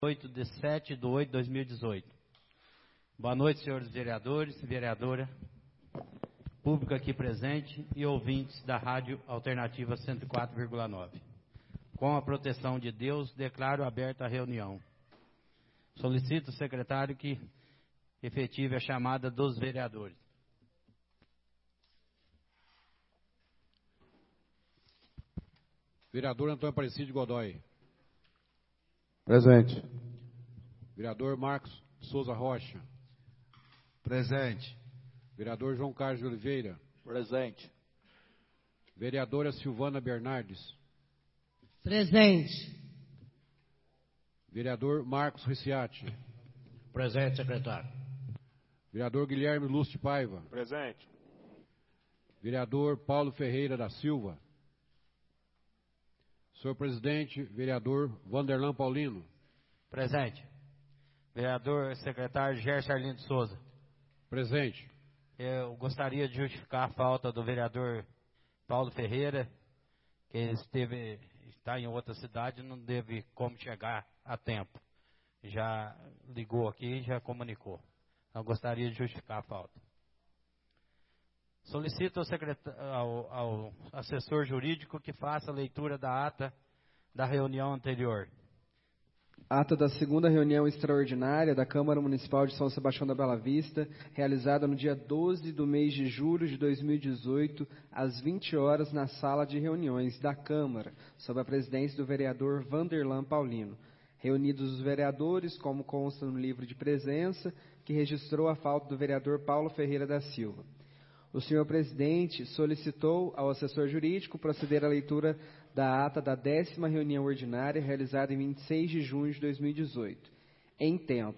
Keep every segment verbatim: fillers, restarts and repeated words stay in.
oito de sete de oito de dois mil e dezoito. Boa noite, senhores vereadores, vereadora, público aqui presente e ouvintes da Rádio Alternativa cento e quatro vírgula nove. Com a proteção de Deus, declaro aberta a reunião. Solicito o secretário que efetive a chamada dos vereadores. Vereador Antônio Aparecido Godoy. Presente. Vereador Marcos Souza Rocha. Presente. Vereador João Carlos de Oliveira. Presente. Vereadora Silvana Bernardes. Presente. Vereador Marcos Ricciati. Presente, secretário. Vereador Guilherme Lúcio Paiva. Presente. Vereador Paulo Ferreira da Silva. Senhor presidente, vereador Vanderlan Paulino. Presente. Vereador secretário Gerson Arlindo Souza. Presente. Eu gostaria de justificar a falta do vereador Paulo Ferreira, que esteve, está em outra cidade e não teve como chegar a tempo. Já ligou aqui e já comunicou. Eu gostaria de justificar a falta. Solicito ao, ao, ao assessor jurídico que faça a leitura da ata da reunião anterior. Ata da segunda reunião extraordinária da Câmara Municipal de São Sebastião da Bela Vista, realizada no dia doze do mês de julho de dois mil e dezoito, às vinte horas, na sala de reuniões da Câmara, sob a presidência do vereador Vanderlan Paulino. Reunidos os vereadores, como consta no livro de presença, que registrou a falta do vereador Paulo Ferreira da Silva. O senhor presidente solicitou ao assessor jurídico proceder à leitura da ata da décima reunião ordinária realizada em vinte e seis de junho de dois mil e dezoito. Em tempo,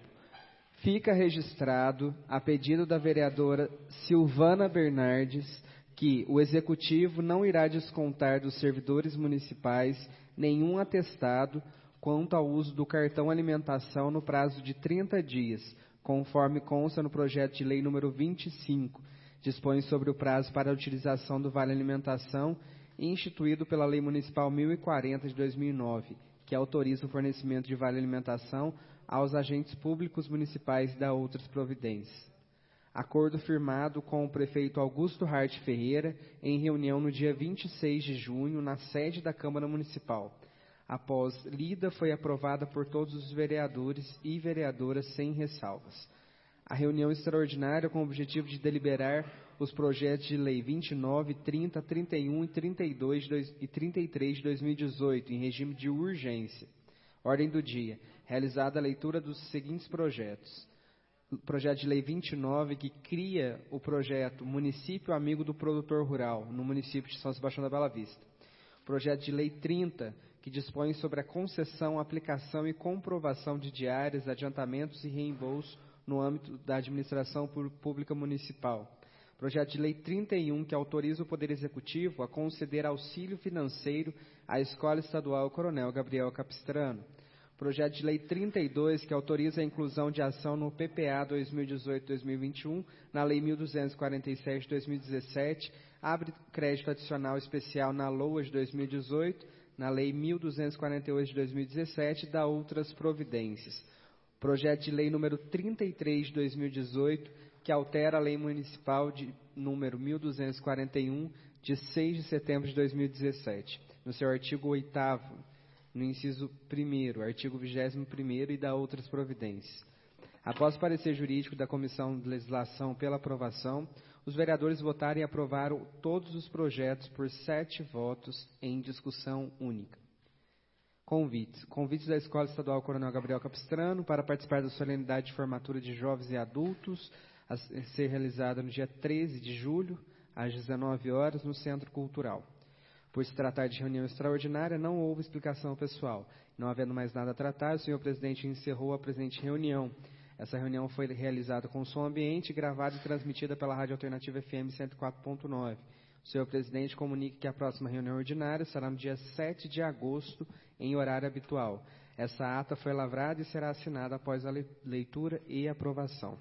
fica registrado, a pedido da vereadora Silvana Bernardes, que o executivo não irá descontar dos servidores municipais nenhum atestado quanto ao uso do cartão alimentação no prazo de trinta dias, conforme consta no projeto de lei número vinte e cinco, dispõe sobre o prazo para a utilização do Vale Alimentação, instituído pela Lei Municipal mil e quarenta de dois mil e nove, que autoriza o fornecimento de Vale Alimentação aos agentes públicos municipais e dá outras providências. Acordo firmado com o prefeito Augusto Hart Ferreira em reunião no dia vinte e seis de junho, na sede da Câmara Municipal. Após lida, foi aprovada por todos os vereadores e vereadoras sem ressalvas. A reunião extraordinária com o objetivo de deliberar os projetos de lei vinte e nove, trinta, trinta e um e trinta e dois e trinta e três de dois mil e dezoito, em regime de urgência. Ordem do dia. Realizada a leitura dos seguintes projetos. Projeto de lei vinte e nove, que cria o projeto Município Amigo do Produtor Rural, no município de São Sebastião da Bela Vista. Projeto de lei trinta, que dispõe sobre a concessão, aplicação e comprovação de diárias, adiantamentos e reembolso no âmbito da administração pública municipal. Projeto de lei trinta e um, que autoriza o Poder Executivo a conceder auxílio financeiro à Escola Estadual Coronel Gabriel Capistrano. Projeto de lei trinta e dois, que autoriza a inclusão de ação no P P A dois mil e dezoito a dois mil e vinte e um, na Lei mil duzentos e quarenta e sete de dois mil e dezessete, abre crédito adicional especial na LOA de dois mil e dezoito, na Lei mil duzentos e quarenta e oito de dois mil e dezessete, e dá outras providências. Projeto de lei número trinta e três de dois mil e dezoito, que altera a lei municipal de número mil duzentos e quarenta e um, de seis de setembro de dois mil e dezessete, no seu artigo oitavo, no inciso primeiro, artigo vigésimo primeiro, e dá outras providências. Após parecer jurídico da Comissão de Legislação pela aprovação, os vereadores votaram e aprovaram todos os projetos por sete votos em discussão única. Convites. Convites da Escola Estadual Coronel Gabriel Capistrano para participar da solenidade de formatura de jovens e adultos, a ser realizada no dia treze de julho, às dezenove horas, no Centro Cultural. Por se tratar de reunião extraordinária, não houve explicação pessoal. Não havendo mais nada a tratar, o senhor presidente encerrou a presente reunião. Essa reunião foi realizada com som ambiente, gravada e transmitida pela Rádio Alternativa F M cento e quatro ponto nove. O senhor presidente comunica que a próxima reunião ordinária será no dia sete de agosto, em horário habitual. Essa ata foi lavrada e será assinada após a leitura e aprovação.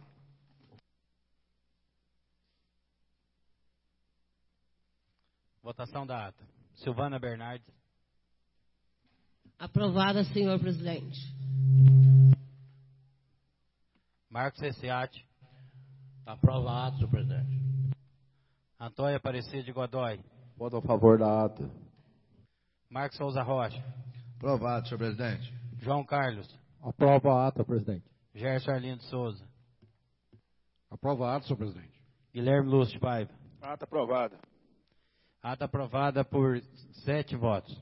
Votação da ata. Silvana Bernardes. Aprovada, senhor presidente. Marcos Reciati. Aprovado, senhor presidente. Antônio Aparecido de Godoy. Voto a favor da ata. Marcos Souza Rocha. Aprovado, senhor presidente. João Carlos. Aprovo a ata, presidente. Gerson Arlindo Souza. Aprovado, senhor presidente. Guilherme Lúcio de Paiva. Ata aprovada. Ata aprovada por sete votos.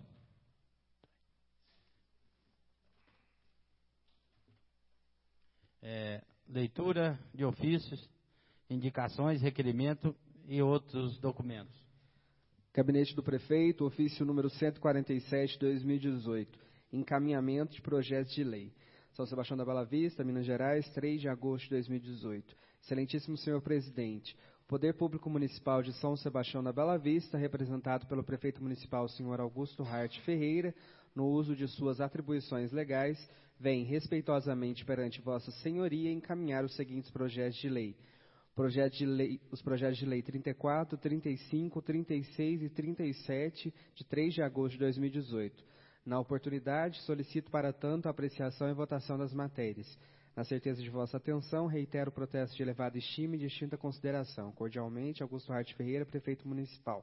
É, leitura de ofícios, indicações, requerimento e outros documentos. Gabinete do Prefeito, ofício número cento e quarenta e sete, dois mil e dezoito. Encaminhamento de projetos de lei. São Sebastião da Bela Vista, Minas Gerais, três de agosto de dois mil e dezoito. Excelentíssimo senhor presidente, o Poder Público Municipal de São Sebastião da Bela Vista, representado pelo prefeito municipal, senhor Augusto Hart Ferreira, no uso de suas atribuições legais, vem respeitosamente perante vossa senhoria encaminhar os seguintes projetos de lei. Projeto de lei, os projetos de lei trinta e quatro, trinta e cinco, trinta e seis e trinta e sete, de três de agosto de dois mil e dezoito. Na oportunidade, solicito para tanto a apreciação e votação das matérias. Na certeza de vossa atenção, reitero o protesto de elevada estima e distinta consideração. Cordialmente, Augusto Hart Ferreira, prefeito municipal.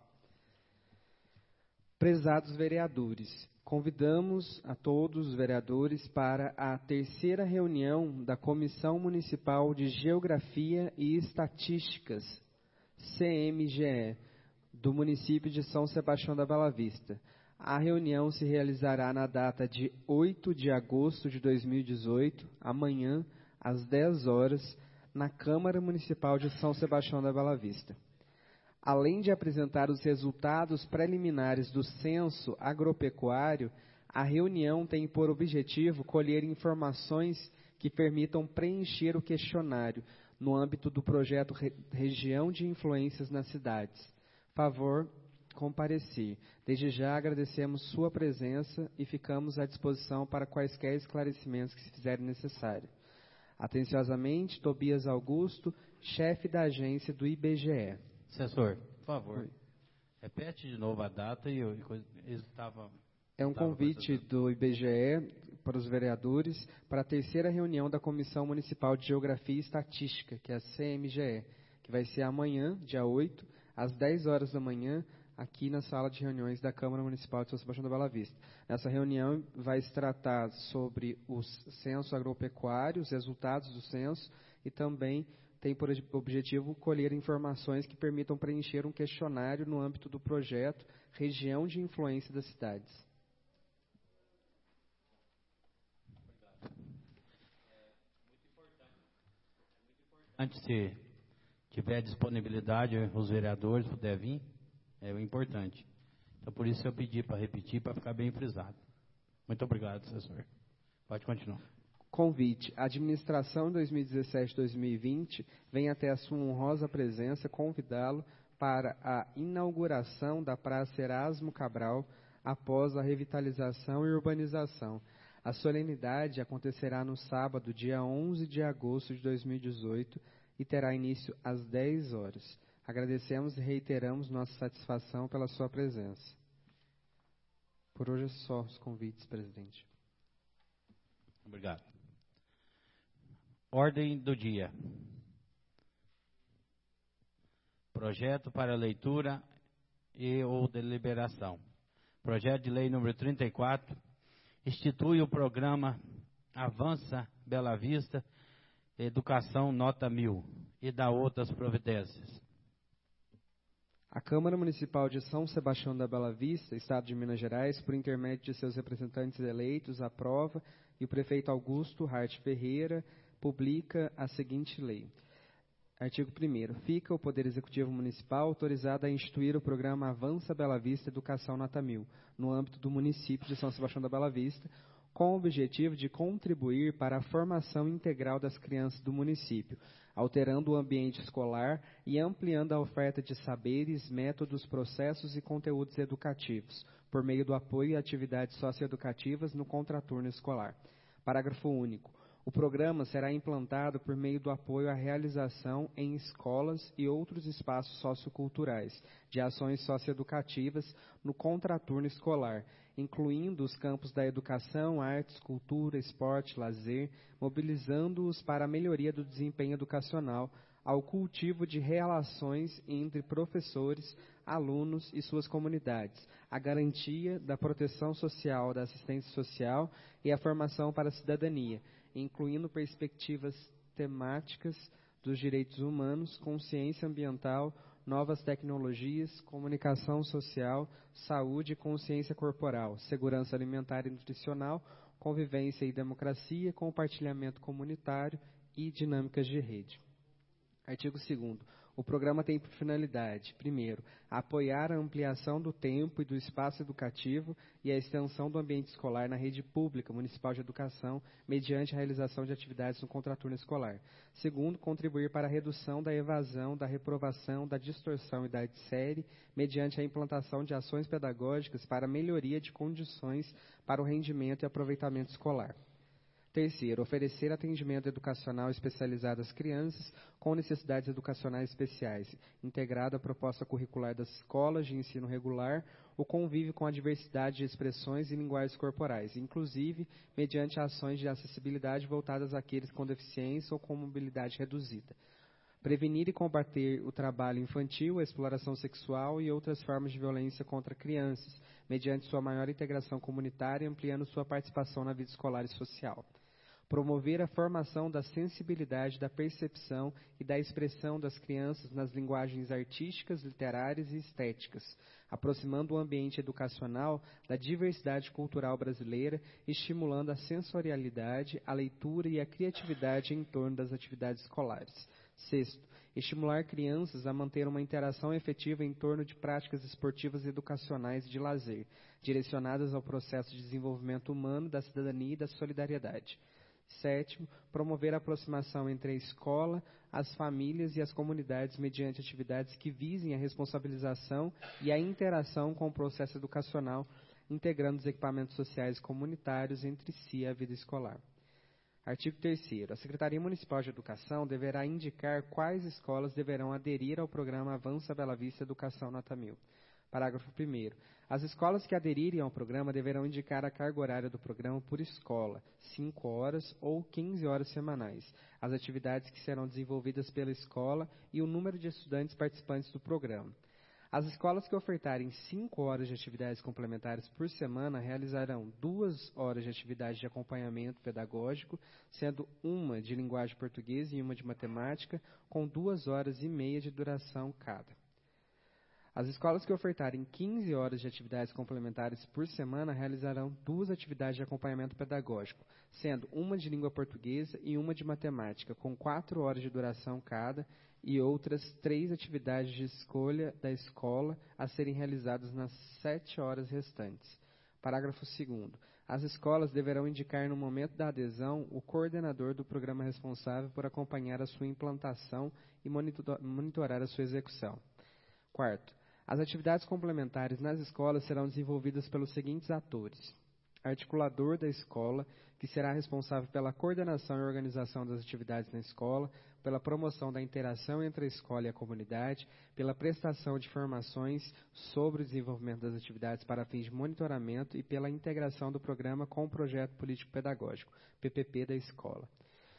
Prezados vereadores, convidamos a todos os vereadores para a terceira reunião da Comissão Municipal de Geografia e Estatísticas, C M G E, do município de São Sebastião da Bela Vista. A reunião se realizará na data de oito de agosto de dois mil e dezoito, amanhã, às dez horas, na Câmara Municipal de São Sebastião da Bela Vista. Além de apresentar os resultados preliminares do censo agropecuário, a reunião tem por objetivo colher informações que permitam preencher o questionário no âmbito do projeto Re- Região de Influências nas Cidades. Favor comparecer. Desde já agradecemos sua presença e ficamos à disposição para quaisquer esclarecimentos que se fizerem necessário. Atenciosamente, Tobias Augusto, chefe da agência do I B G E. Assessor, por favor, repete de novo a data e eu estava... É um convite do I B G E para os vereadores para a terceira reunião da Comissão Municipal de Geografia e Estatística, que é a C M G E, que vai ser amanhã, dia oito, às dez horas da manhã, aqui na sala de reuniões da Câmara Municipal de São Sebastião da Bela Vista. Nessa reunião vai se tratar sobre o censo agropecuário, os resultados do censo, e também tem por objetivo colher informações que permitam preencher um questionário no âmbito do projeto Região de Influência das Cidades. Antes, se tiver disponibilidade, os vereadores puderem vir, é o importante. Então, por isso eu pedi para repetir, para ficar bem frisado. Muito obrigado, assessor. Pode continuar. Convite. A administração dois mil e dezessete a dois mil e vinte vem até a sua honrosa presença convidá-lo para a inauguração da Praça Erasmo Cabral após a revitalização e urbanização. A solenidade acontecerá no sábado, dia onze de agosto de dois mil e dezoito, e terá início às dez horas. Agradecemos e reiteramos nossa satisfação pela sua presença. Por hoje é só os convites, presidente. Obrigado. Ordem do dia. Projeto para leitura e ou deliberação. Projeto de lei número trinta e quatro, institui o programa Avança Bela Vista, Educação Nota Mil, e dá outras providências. A Câmara Municipal de São Sebastião da Bela Vista, Estado de Minas Gerais, por intermédio de seus representantes eleitos, aprova, e o prefeito Augusto Hart Ferreira publica a seguinte lei. Artigo primeiro. Fica o Poder Executivo Municipal autorizado a instituir o programa Avança Bela Vista Educação Nota Mil, no âmbito do município de São Sebastião da Bela Vista, com o objetivo de contribuir para a formação integral das crianças do município, alterando o ambiente escolar e ampliando a oferta de saberes, métodos, processos e conteúdos educativos, por meio do apoio a atividades socioeducativas no contraturno escolar. Parágrafo único. O programa será implantado por meio do apoio à realização em escolas e outros espaços socioculturais de ações socioeducativas no contraturno escolar, incluindo os campos da educação, artes, cultura, esporte, lazer, mobilizando-os para a melhoria do desempenho educacional, ao cultivo de relações entre professores, alunos e suas comunidades, a garantia da proteção social, da assistência social e a formação para a cidadania, incluindo perspectivas temáticas dos direitos humanos, consciência ambiental, novas tecnologias, comunicação social, saúde e consciência corporal, segurança alimentar e nutricional, convivência e democracia, compartilhamento comunitário e dinâmicas de rede. Artigo segundo. O programa tem por finalidade, primeiro, apoiar a ampliação do tempo e do espaço educativo e a extensão do ambiente escolar na rede pública municipal de educação, mediante a realização de atividades no contraturno escolar. Segundo, contribuir para a redução da evasão, da reprovação, da distorção e da série, mediante a implantação de ações pedagógicas para a melhoria de condições para o rendimento e aproveitamento escolar. Terceiro, oferecer atendimento educacional especializado às crianças com necessidades educacionais especiais, integrado à proposta curricular das escolas de ensino regular, o convívio com a diversidade de expressões e linguagens corporais, inclusive mediante ações de acessibilidade voltadas àqueles com deficiência ou com mobilidade reduzida. Prevenir e combater o trabalho infantil, a exploração sexual e outras formas de violência contra crianças, mediante sua maior integração comunitária e ampliando sua participação na vida escolar e social. Promover a formação da sensibilidade, da percepção e da expressão das crianças nas linguagens artísticas, literárias e estéticas, aproximando o ambiente educacional da diversidade cultural brasileira, estimulando a sensorialidade, a leitura e a criatividade em torno das atividades escolares. Sexto, estimular crianças a manter uma interação efetiva em torno de práticas esportivas e educacionais de lazer, direcionadas ao processo de desenvolvimento humano, da cidadania e da solidariedade. Sétimo, promover a aproximação entre a escola, as famílias e as comunidades mediante atividades que visem a responsabilização e a interação com o processo educacional, integrando os equipamentos sociais comunitários entre si e a vida escolar. Artigo terceiro. A Secretaria Municipal de Educação deverá indicar quais escolas deverão aderir ao programa Avança Bela Vista Educação Nota mil. Parágrafo primeiro. As escolas que aderirem ao programa deverão indicar a carga horária do programa por escola, cinco horas ou quinze horas semanais, as atividades que serão desenvolvidas pela escola e o número de estudantes participantes do programa. As escolas que ofertarem cinco horas de atividades complementares por semana realizarão duas horas de atividade de acompanhamento pedagógico, sendo uma de linguagem portuguesa e uma de matemática, com duas horas e meia de duração cada. As escolas que ofertarem quinze horas de atividades complementares por semana realizarão duas atividades de acompanhamento pedagógico, sendo uma de língua portuguesa e uma de matemática, com quatro horas de duração cada, e outras três atividades de escolha da escola a serem realizadas nas sete horas restantes. Parágrafo segundo. As escolas deverão indicar no momento da adesão o coordenador do programa responsável por acompanhar a sua implantação e monitorar a sua execução. Quarto. As atividades complementares nas escolas serão desenvolvidas pelos seguintes atores: articulador da escola, que será responsável pela coordenação e organização das atividades na escola, pela promoção da interação entre a escola e a comunidade, pela prestação de informações sobre o desenvolvimento das atividades para fins de monitoramento e pela integração do programa com o projeto político-pedagógico, P P P, da escola.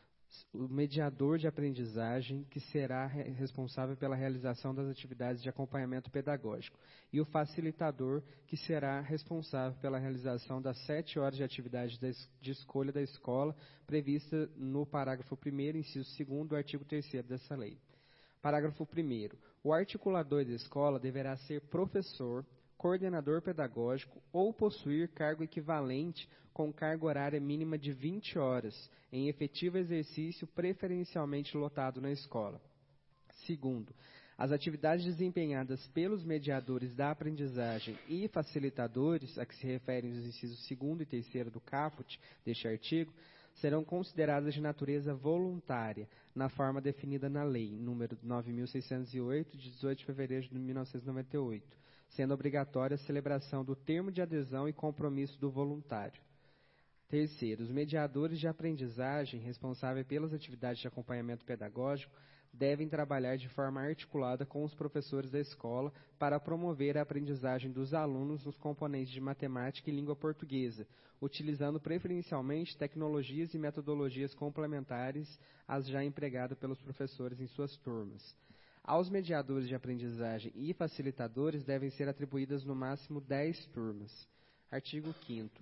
O mediador de aprendizagem, que será responsável pela realização das atividades de acompanhamento pedagógico, e o facilitador, que será responsável pela realização das sete horas de atividade de escolha da escola, prevista no parágrafo primeiro, inciso segundo do artigo terceiro dessa lei. Parágrafo primeiro. O articulador da escola deverá ser professor, coordenador pedagógico ou possuir cargo equivalente com carga horária mínima de vinte horas, em efetivo exercício preferencialmente lotado na escola. Segundo, as atividades desempenhadas pelos mediadores da aprendizagem e facilitadores, a que se referem os incisos segundo e terceiro do caput deste artigo, serão consideradas de natureza voluntária, na forma definida na Lei número nove mil seiscentos e oito, de dezoito de fevereiro de mil novecentos e noventa e oito, sendo obrigatória a celebração do termo de adesão e compromisso do voluntário. Terceiro, os mediadores de aprendizagem responsáveis pelas atividades de acompanhamento pedagógico devem trabalhar de forma articulada com os professores da escola para promover a aprendizagem dos alunos nos componentes de matemática e língua portuguesa, utilizando preferencialmente tecnologias e metodologias complementares às já empregadas pelos professores em suas turmas. Aos mediadores de aprendizagem e facilitadores devem ser atribuídas no máximo dez turmas. Artigo quinto.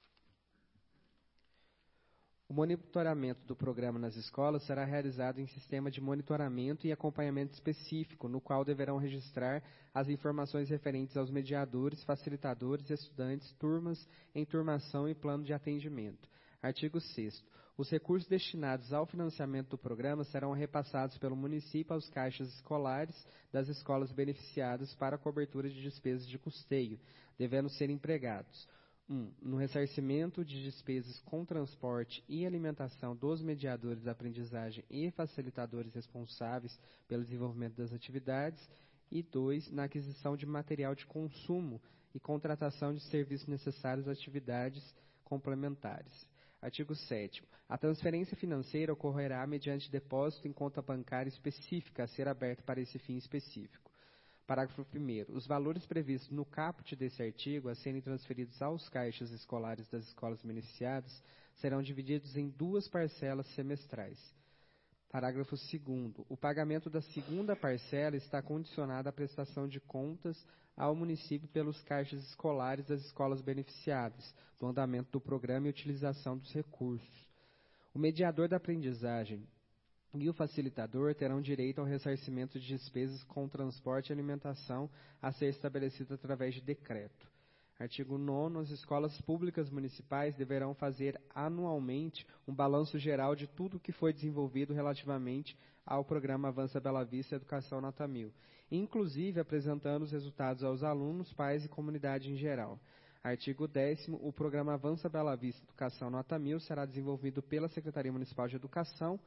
O monitoramento do programa nas escolas será realizado em sistema de monitoramento e acompanhamento específico, no qual deverão registrar as informações referentes aos mediadores, facilitadores, estudantes, turmas, enturmação e plano de atendimento. Artigo sexto. Os recursos destinados ao financiamento do programa serão repassados pelo município aos caixas escolares das escolas beneficiadas para a cobertura de despesas de custeio, devendo ser empregados um. No ressarcimento de despesas com transporte e alimentação dos mediadores da aprendizagem e facilitadores responsáveis pelo desenvolvimento das atividades. E dois. Na aquisição de material de consumo e contratação de serviços necessários às atividades complementares. Artigo sétimo. A transferência financeira ocorrerá mediante depósito em conta bancária específica a ser aberta para esse fim específico. Parágrafo primeiro. Os valores previstos no caput desse artigo a serem transferidos aos caixas escolares das escolas beneficiadas serão divididos em duas parcelas semestrais. Parágrafo segundo. O pagamento da segunda parcela está condicionado à prestação de contas ao município pelos caixas escolares das escolas beneficiadas, do andamento do programa e utilização dos recursos. O mediador da aprendizagem e o facilitador terão direito ao ressarcimento de despesas com transporte e alimentação a ser estabelecido através de decreto. Artigo nono. As escolas públicas municipais deverão fazer anualmente um balanço geral de tudo o que foi desenvolvido relativamente ao programa Avança Bela Vista Educação Nota Mil, inclusive apresentando os resultados aos alunos, pais e comunidade em geral. Artigo décimo. O programa Avança Bela Vista Educação Nota Mil será desenvolvido pela Secretaria Municipal de Educação.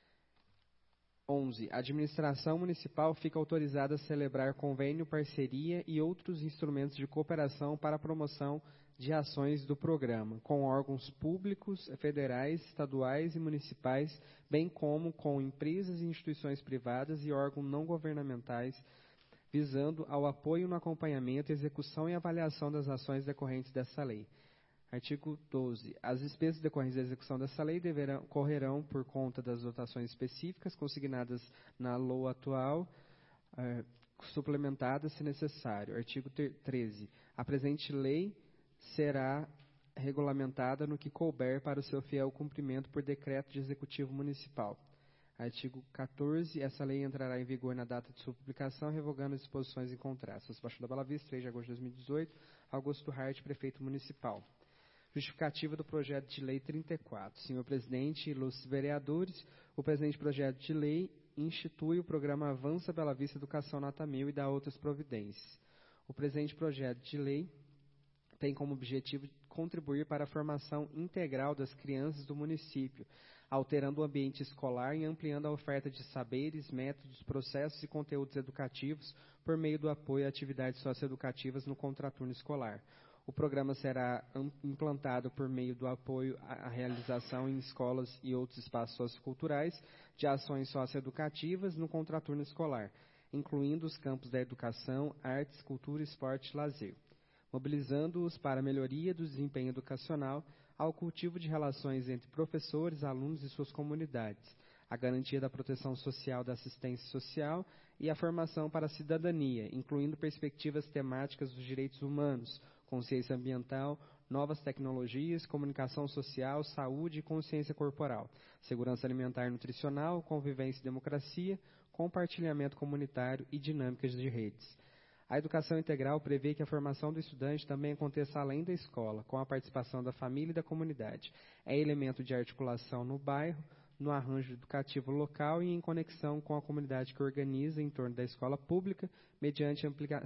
onze. A administração municipal fica autorizada a celebrar convênio, parceria e outros instrumentos de cooperação para a promoção de ações do programa, com órgãos públicos, federais, estaduais e municipais, bem como com empresas e instituições privadas e órgãos não governamentais, visando ao apoio no acompanhamento, execução e avaliação das ações decorrentes dessa lei. Artigo doze. As despesas decorrentes da execução dessa lei deverão, correrão por conta das dotações específicas consignadas na L O A atual, eh, suplementadas se necessário. Artigo treze. A presente lei será regulamentada no que couber para o seu fiel cumprimento por decreto de executivo municipal. Artigo quatorze. Essa lei entrará em vigor na data de sua publicação, revogando as disposições em contraste. Baixo da Bela Vista, três de agosto de dois mil e dezoito. Augusto Hart, prefeito municipal. Justificativa do projeto de lei trinta e quatro. Senhor presidente e ilustres vereadores, o presente projeto de lei institui o programa Avança Bela Vista Educação Nota Mil e dá outras providências. O presente projeto de lei tem como objetivo contribuir para a formação integral das crianças do município, alterando o ambiente escolar e ampliando a oferta de saberes, métodos, processos e conteúdos educativos por meio do apoio a atividades socioeducativas no contraturno escolar. O programa será implantado por meio do apoio à realização em escolas e outros espaços socioculturais de ações socioeducativas no contraturno escolar, incluindo os campos da educação, artes, cultura, esporte e lazer, mobilizando-os para a melhoria do desempenho educacional, ao cultivo de relações entre professores, alunos e suas comunidades, a garantia da proteção social, da assistência social e a formação para a cidadania, incluindo perspectivas temáticas dos direitos humanos, consciência ambiental, novas tecnologias, comunicação social, saúde e consciência corporal, segurança alimentar e nutricional, convivência e democracia, compartilhamento comunitário e dinâmicas de redes. A educação integral prevê que a formação do estudante também aconteça além da escola, com a participação da família e da comunidade. É elemento de articulação no bairro, no arranjo educativo local e em conexão com a comunidade que organiza em torno da escola pública, mediante amplia-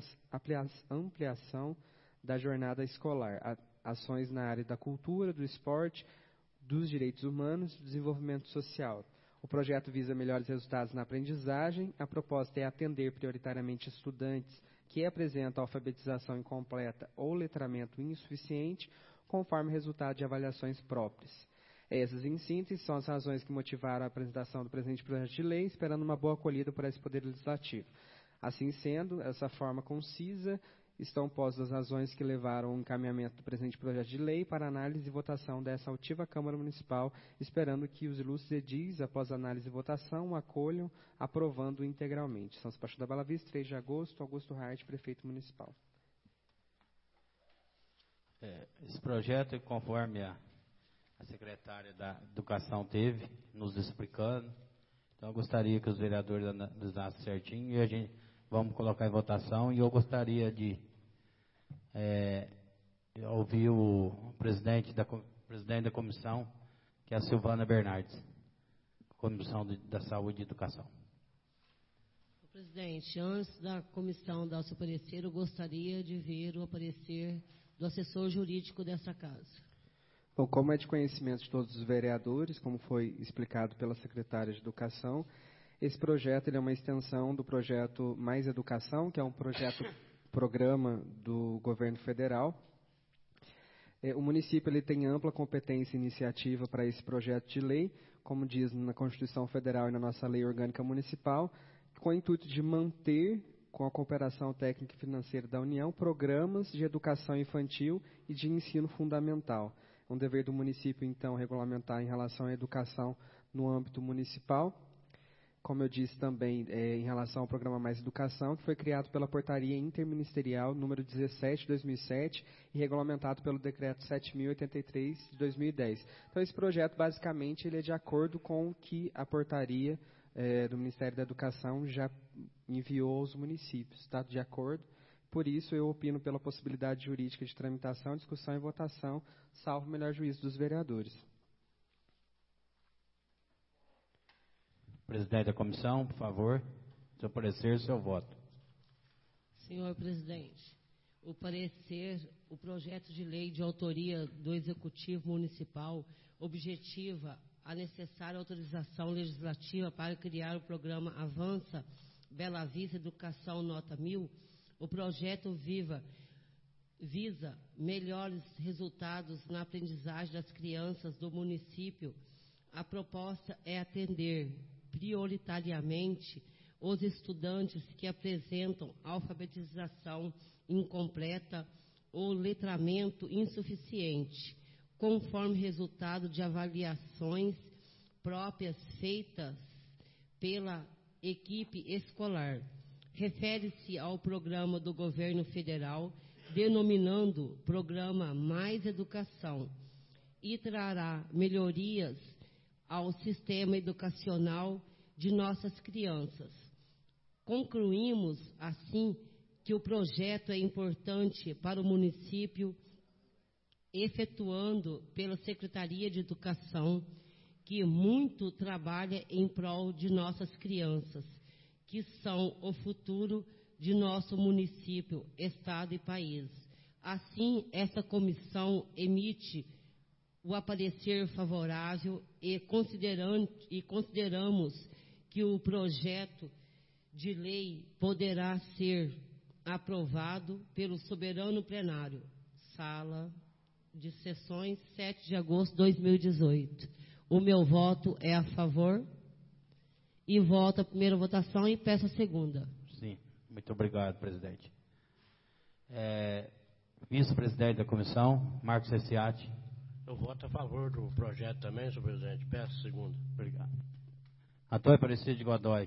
ampliação da jornada escolar, ações na área da cultura, do esporte, dos direitos humanos e do desenvolvimento social. O projeto visa melhores resultados na aprendizagem. A proposta é atender prioritariamente estudantes que apresentam alfabetização incompleta ou letramento insuficiente, conforme resultado de avaliações próprias. Essas, em síntese, são as razões que motivaram a apresentação do presente projeto de lei, esperando uma boa acolhida por esse Poder Legislativo. Assim sendo, essa forma concisa, estão postas as razões que levaram ao encaminhamento do presente projeto de lei para análise e votação dessa altiva Câmara Municipal, esperando que os ilustres edis, após análise e votação, o acolham, aprovando integralmente. São Sebastião da Bela Vista, três de agosto, Augusto Hart, Prefeito Municipal. É, esse projeto, conforme a, a secretária da Educação teve, nos explicando, então eu gostaria que os vereadores analisassem certinho e a gente vamos colocar em votação. E eu gostaria de é, ouvir o presidente da, presidente da comissão, que é a Silvana Bernardes, Comissão de, da Saúde e Educação. Presidente, antes da comissão dar o seu parecer, eu gostaria de ver o parecer do assessor jurídico dessa casa. Bom, como é de conhecimento de todos os vereadores, como foi explicado pela secretária de Educação, esse projeto ele é uma extensão do projeto Mais Educação, que é um projeto, programa do governo federal. É, o município ele tem ampla competência e iniciativa para esse projeto de lei, como diz na Constituição Federal e na nossa Lei Orgânica Municipal, com o intuito de manter, com a cooperação técnica e financeira da União, programas de educação infantil e de ensino fundamental. É um dever do município, então, regulamentar em relação à educação no âmbito municipal. Como eu disse também, é, em relação ao programa Mais Educação, que foi criado pela Portaria Interministerial número dezessete de dois mil e sete e regulamentado pelo Decreto sete mil e oitenta e três de dois mil e dez. Então, esse projeto, basicamente, ele é de acordo com o que a portaria é, do Ministério da Educação já enviou aos municípios. Está de acordo? Por isso, eu opino pela possibilidade jurídica de tramitação, discussão e votação, salvo o melhor juízo dos vereadores. Presidente da comissão, por favor, seu parecer, seu voto. Senhor presidente, o parecer, o projeto de lei de autoria do Executivo Municipal objetiva a necessária autorização legislativa para criar o programa Avança Bela Vista Educação Nota mil. O projeto viva, visa melhores resultados na aprendizagem das crianças do município. A proposta é atender prioritariamente os estudantes que apresentam alfabetização incompleta ou letramento insuficiente, conforme resultado de avaliações próprias feitas pela equipe escolar. Refere-se ao programa do governo federal, denominando Programa Mais Educação, e trará melhorias ao sistema educacional de nossas crianças. Concluímos, assim, que o projeto é importante para o município, efetuando pela Secretaria de Educação, que muito trabalha em prol de nossas crianças, que são o futuro de nosso município, estado e país. Assim, esta comissão emite o aparecer favorável e, e consideramos que o projeto de lei poderá ser aprovado pelo soberano plenário. Sala de sessões, sete de agosto de dois mil e dezoito. O meu voto é a favor e voto a primeira votação e peço a segunda. Sim, muito obrigado, presidente. É, vice-presidente da comissão, Marcos Reciati. Eu voto a favor do projeto também, senhor presidente. Peço a segunda. Obrigado. Antônio Aparecido de Godoy.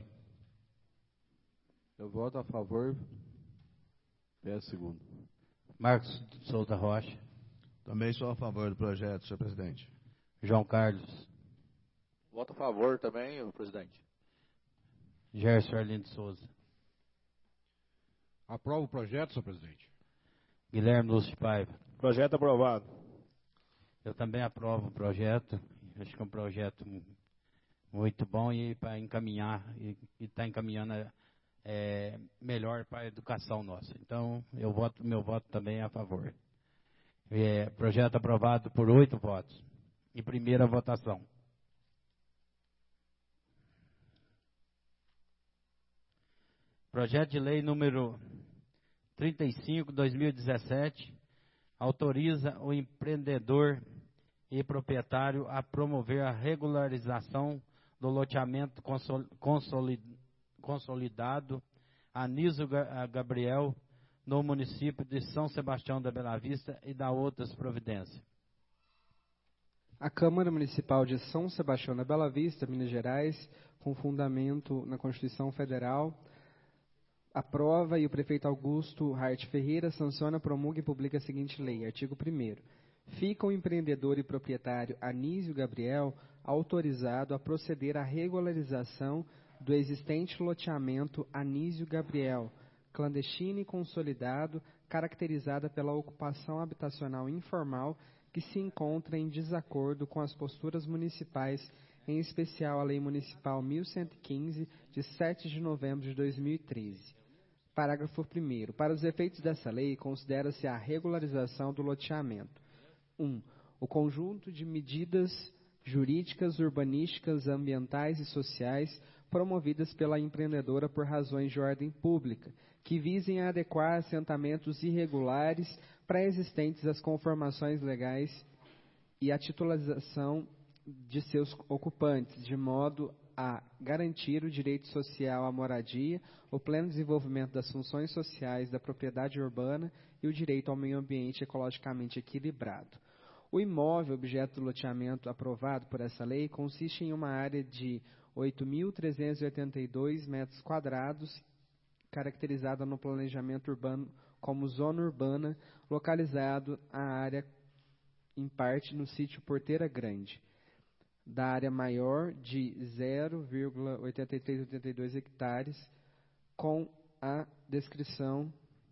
Eu voto a favor. Peço segundo. Marcos Souza Rocha. Também sou a favor do projeto, senhor presidente. João Carlos. Voto a favor também, senhor presidente. Gerson Arlindo Souza. Aprovo o projeto, senhor presidente. Guilherme Lúcio Paiva. Projeto aprovado. Eu também aprovo o projeto. Acho que é um projeto muito bom e para encaminhar e está encaminhando é, melhor para a educação nossa. Então, eu voto, meu voto também é a favor. É, projeto aprovado por oito votos. Em primeira votação. Projeto de lei número trinta e cinco, dois mil e dezessete, autoriza o empreendedor e proprietário a promover a regularização do loteamento consolidado Anísio Gabriel, no município de São Sebastião da Bela Vista, e da outras providências. A Câmara Municipal de São Sebastião da Bela Vista, Minas Gerais, com fundamento na Constituição Federal, aprova e o prefeito Augusto Hart Ferreira sanciona, promulga e publica a seguinte lei. Artigo primeiro. Fica o empreendedor e proprietário Anísio Gabriel autorizado a proceder à regularização do existente loteamento Anísio Gabriel, clandestino e consolidado, caracterizada pela ocupação habitacional informal que se encontra em desacordo com as posturas municipais, em especial a Lei Municipal mil cento e quinze, de sete de novembro de dois mil e treze. Parágrafo primeiro. Para os efeitos dessa lei, considera-se a regularização do loteamento. um. O conjunto de medidas jurídicas, urbanísticas, ambientais e sociais promovidas pela empreendedora por razões de ordem pública, que visem a adequar assentamentos irregulares pré-existentes às conformações legais e à titularização de seus ocupantes, de modo a garantir o direito social à moradia, o pleno desenvolvimento das funções sociais da propriedade urbana e o direito ao meio ambiente ecologicamente equilibrado. O imóvel objeto do loteamento aprovado por essa lei consiste em uma área de oito mil trezentos e oitenta e dois metros quadrados, caracterizada no planejamento urbano como zona urbana, localizado a área, em parte, no sítio Porteira Grande, da área maior de zero vírgula oito três oito dois hectares, com a descrição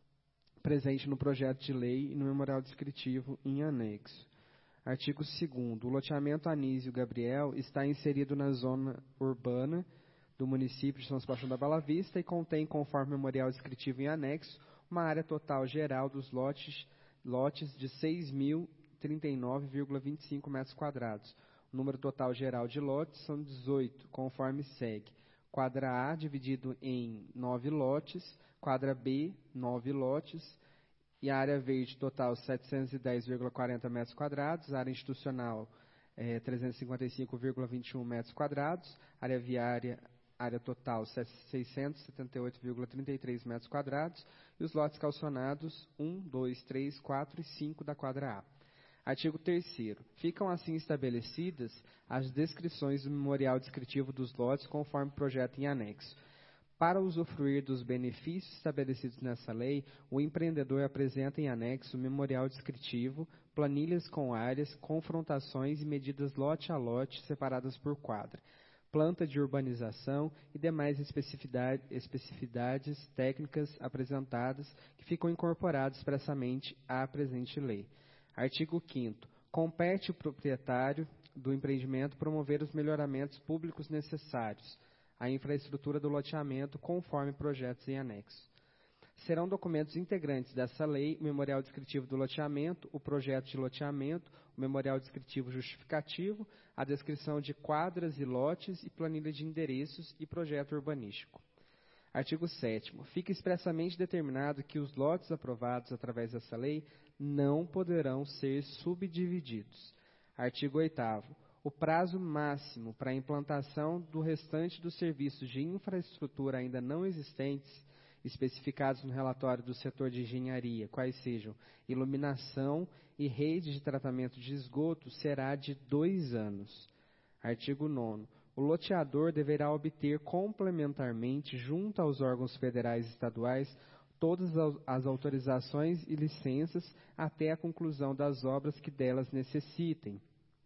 presente no projeto de lei e no memorial descritivo em anexo. Artigo segundo. O loteamento Anísio Gabriel está inserido na zona urbana do município de São Sebastião da Bela Vista e contém, conforme memorial descritivo em anexo, uma área total geral dos lotes, lotes de seis mil e trinta e nove vírgula vinte e cinco metros quadrados. O número total geral de lotes são dezoito, conforme segue. Quadra A dividido em nove lotes, quadra B, nove lotes, e a área verde total setecentos e dez vírgula quarenta metros quadrados, área institucional é, trezentos e cinquenta e cinco vírgula vinte e um metros quadrados, área viária, área total seiscentos e setenta e oito vírgula trinta e três metros quadrados, e os lotes calcionados um, dois, três, quatro e cinco da quadra A. Artigo terceiro. Ficam assim estabelecidas as descrições do memorial descritivo dos lotes conforme projeto em anexo. Para usufruir dos benefícios estabelecidos nessa lei, o empreendedor apresenta em anexo o memorial descritivo, planilhas com áreas, confrontações e medidas lote a lote separadas por quadra, planta de urbanização e demais especificidade, especificidades técnicas apresentadas que ficam incorporadas expressamente à presente lei. Artigo quinto. Compete o proprietário do empreendimento promover os melhoramentos públicos necessários à infraestrutura do loteamento conforme projetos em anexo. Serão documentos integrantes dessa lei o memorial descritivo do loteamento, o projeto de loteamento, o memorial descritivo justificativo, a descrição de quadras e lotes e planilha de endereços e projeto urbanístico. Artigo sétimo. Fica expressamente determinado que os lotes aprovados através dessa lei não poderão ser subdivididos. Artigo oitavo. O prazo máximo para a implantação do restante dos serviços de infraestrutura ainda não existentes, especificados no relatório do setor de engenharia, quais sejam iluminação e rede de tratamento de esgoto, será de dois anos. Artigo nono. O loteador deverá obter complementarmente, junto aos órgãos federais e estaduais, todas as autorizações e licenças até a conclusão das obras que delas necessitem.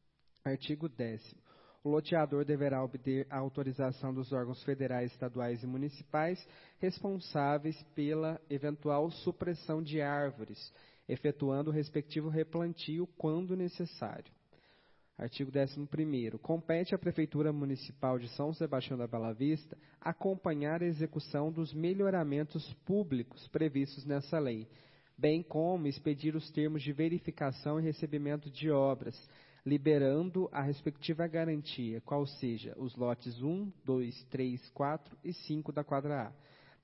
Artigo décimo. O loteador deverá obter a autorização dos órgãos federais, estaduais e municipais responsáveis pela eventual supressão de árvores, efetuando o respectivo replantio quando necessário. Artigo décimo primeiro. Compete à Prefeitura Municipal de São Sebastião da Bela Vista acompanhar a execução dos melhoramentos públicos previstos nessa lei, bem como expedir os termos de verificação e recebimento de obras, liberando a respectiva garantia, qual seja os lotes um, dois, três, quatro e cinco da quadra A.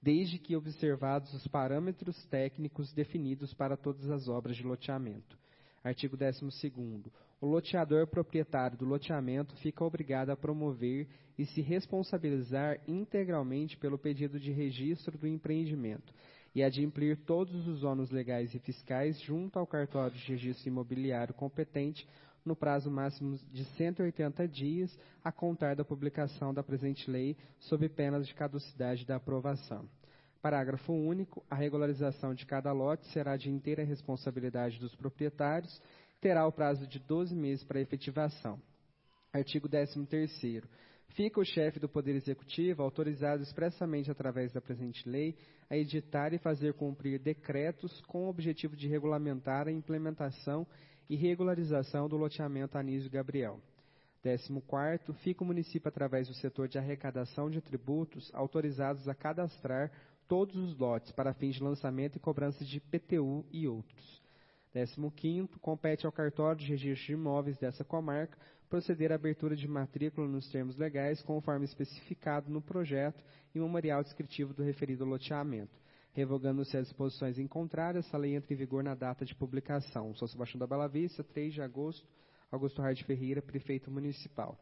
desde que observados os parâmetros técnicos definidos para todas as obras de loteamento. Artigo décimo segundo. O loteador proprietário do loteamento fica obrigado a promover e se responsabilizar integralmente pelo pedido de registro do empreendimento e adimplir todos os ônus legais e fiscais junto ao cartório de registro imobiliário competente no prazo máximo de cento e oitenta dias, a contar da publicação da presente lei, sob pena de caducidade da aprovação. Parágrafo único. A regularização de cada lote será de inteira responsabilidade dos proprietários, terá o prazo de doze meses para efetivação. Artigo décimo terceiro. Fica o chefe do Poder Executivo autorizado expressamente através da presente lei a editar e fazer cumprir decretos com o objetivo de regulamentar a implementação e regularização do loteamento Anísio Gabriel. Décimo quarto. Fica o município, através do setor de arrecadação de tributos, autorizados a cadastrar todos os lotes para fins de lançamento e cobrança de I P T U e outros. Décimo quinto. Compete ao cartório de registro de imóveis dessa comarca proceder à abertura de matrícula nos termos legais, conforme especificado no projeto e memorial descritivo do referido loteamento. Revogando-se as disposições em contrário, essa lei entra em vigor na data de publicação. São Sebastião da Bela Vista, três de agosto. Augusto Hard Ferreira, prefeito municipal.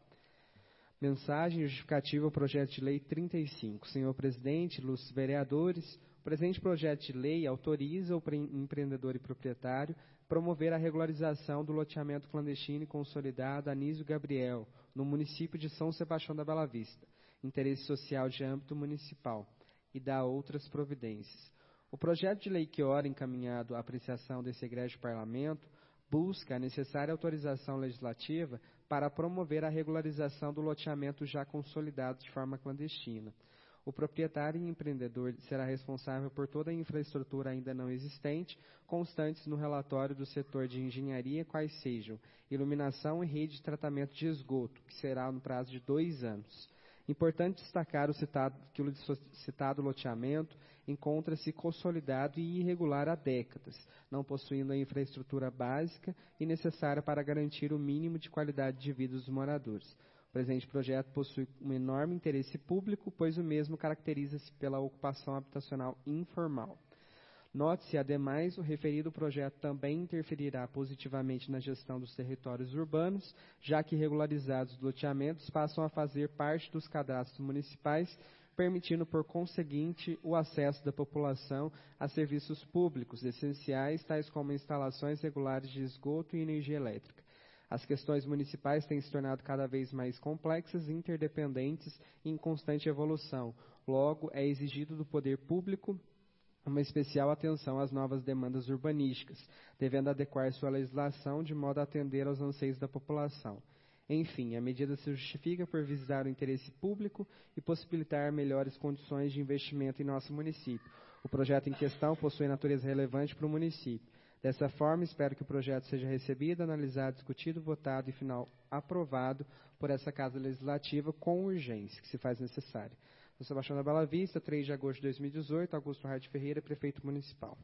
Mensagem justificativa ao projeto de lei trinta e cinco. Senhor presidente, ilustres vereadores, o presente projeto de lei autoriza o empreendedor e proprietário promover a regularização do loteamento clandestino e consolidado Anísio Gabriel, no município de São Sebastião da Bela Vista, interesse social de âmbito municipal, e dá outras providências. O projeto de lei que ora encaminhado à apreciação desse egrégio parlamento busca a necessária autorização legislativa para promover a regularização do loteamento já consolidado de forma clandestina. O proprietário e empreendedor será responsável por toda a infraestrutura ainda não existente, constantes no relatório do setor de engenharia, quais sejam iluminação e rede de tratamento de esgoto, que será no prazo de dois anos. Importante destacar o citado, que o citado loteamento encontra-se consolidado e irregular há décadas, não possuindo a infraestrutura básica e necessária para garantir o mínimo de qualidade de vida dos moradores. O presente projeto possui um enorme interesse público, pois o mesmo caracteriza-se pela ocupação habitacional informal. Note-se, ademais, o referido projeto também interferirá positivamente na gestão dos territórios urbanos, já que regularizados loteamentos passam a fazer parte dos cadastros municipais, permitindo, por conseguinte, o acesso da população a serviços públicos essenciais, tais como instalações regulares de esgoto e energia elétrica. As questões municipais têm se tornado cada vez mais complexas, interdependentes e em constante evolução. Logo, é exigido do poder público uma especial atenção às novas demandas urbanísticas, devendo adequar sua legislação de modo a atender aos anseios da população. Enfim, a medida se justifica por visar o interesse público e possibilitar melhores condições de investimento em nosso município. O projeto em questão possui natureza relevante para o município. Dessa forma, espero que o projeto seja recebido, analisado, discutido, votado e, final, aprovado por essa Casa Legislativa com urgência, que se faz necessária. São Sebastião da Bela Vista, três de agosto de dois mil e dezoito, Augusto Hard Ferreira, prefeito municipal.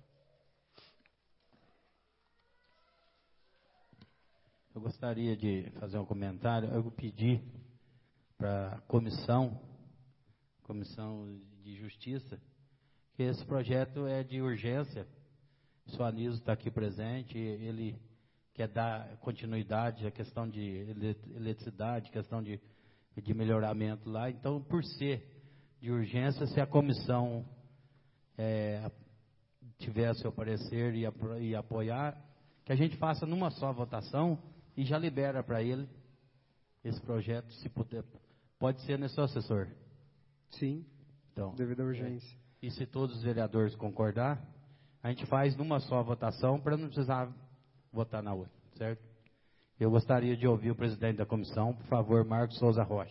Eu gostaria de fazer um comentário. Eu pedi para a comissão, comissão de justiça, que esse projeto é de urgência. O senhor Anísio está aqui presente, ele quer dar continuidade à questão de eletricidade, questão de, de melhoramento lá. Então, por ser de urgência, se a comissão é, tiver seu parecer e, e apoiar, que a gente faça numa só votação e já libera para ele esse projeto, se puder. Pode ser, né, seu assessor? Sim, então, devido à urgência. É, e se todos os vereadores concordar, a gente faz numa só votação para não precisar votar na outra, certo? Eu gostaria de ouvir o presidente da comissão, por favor, Marcos Souza Rocha.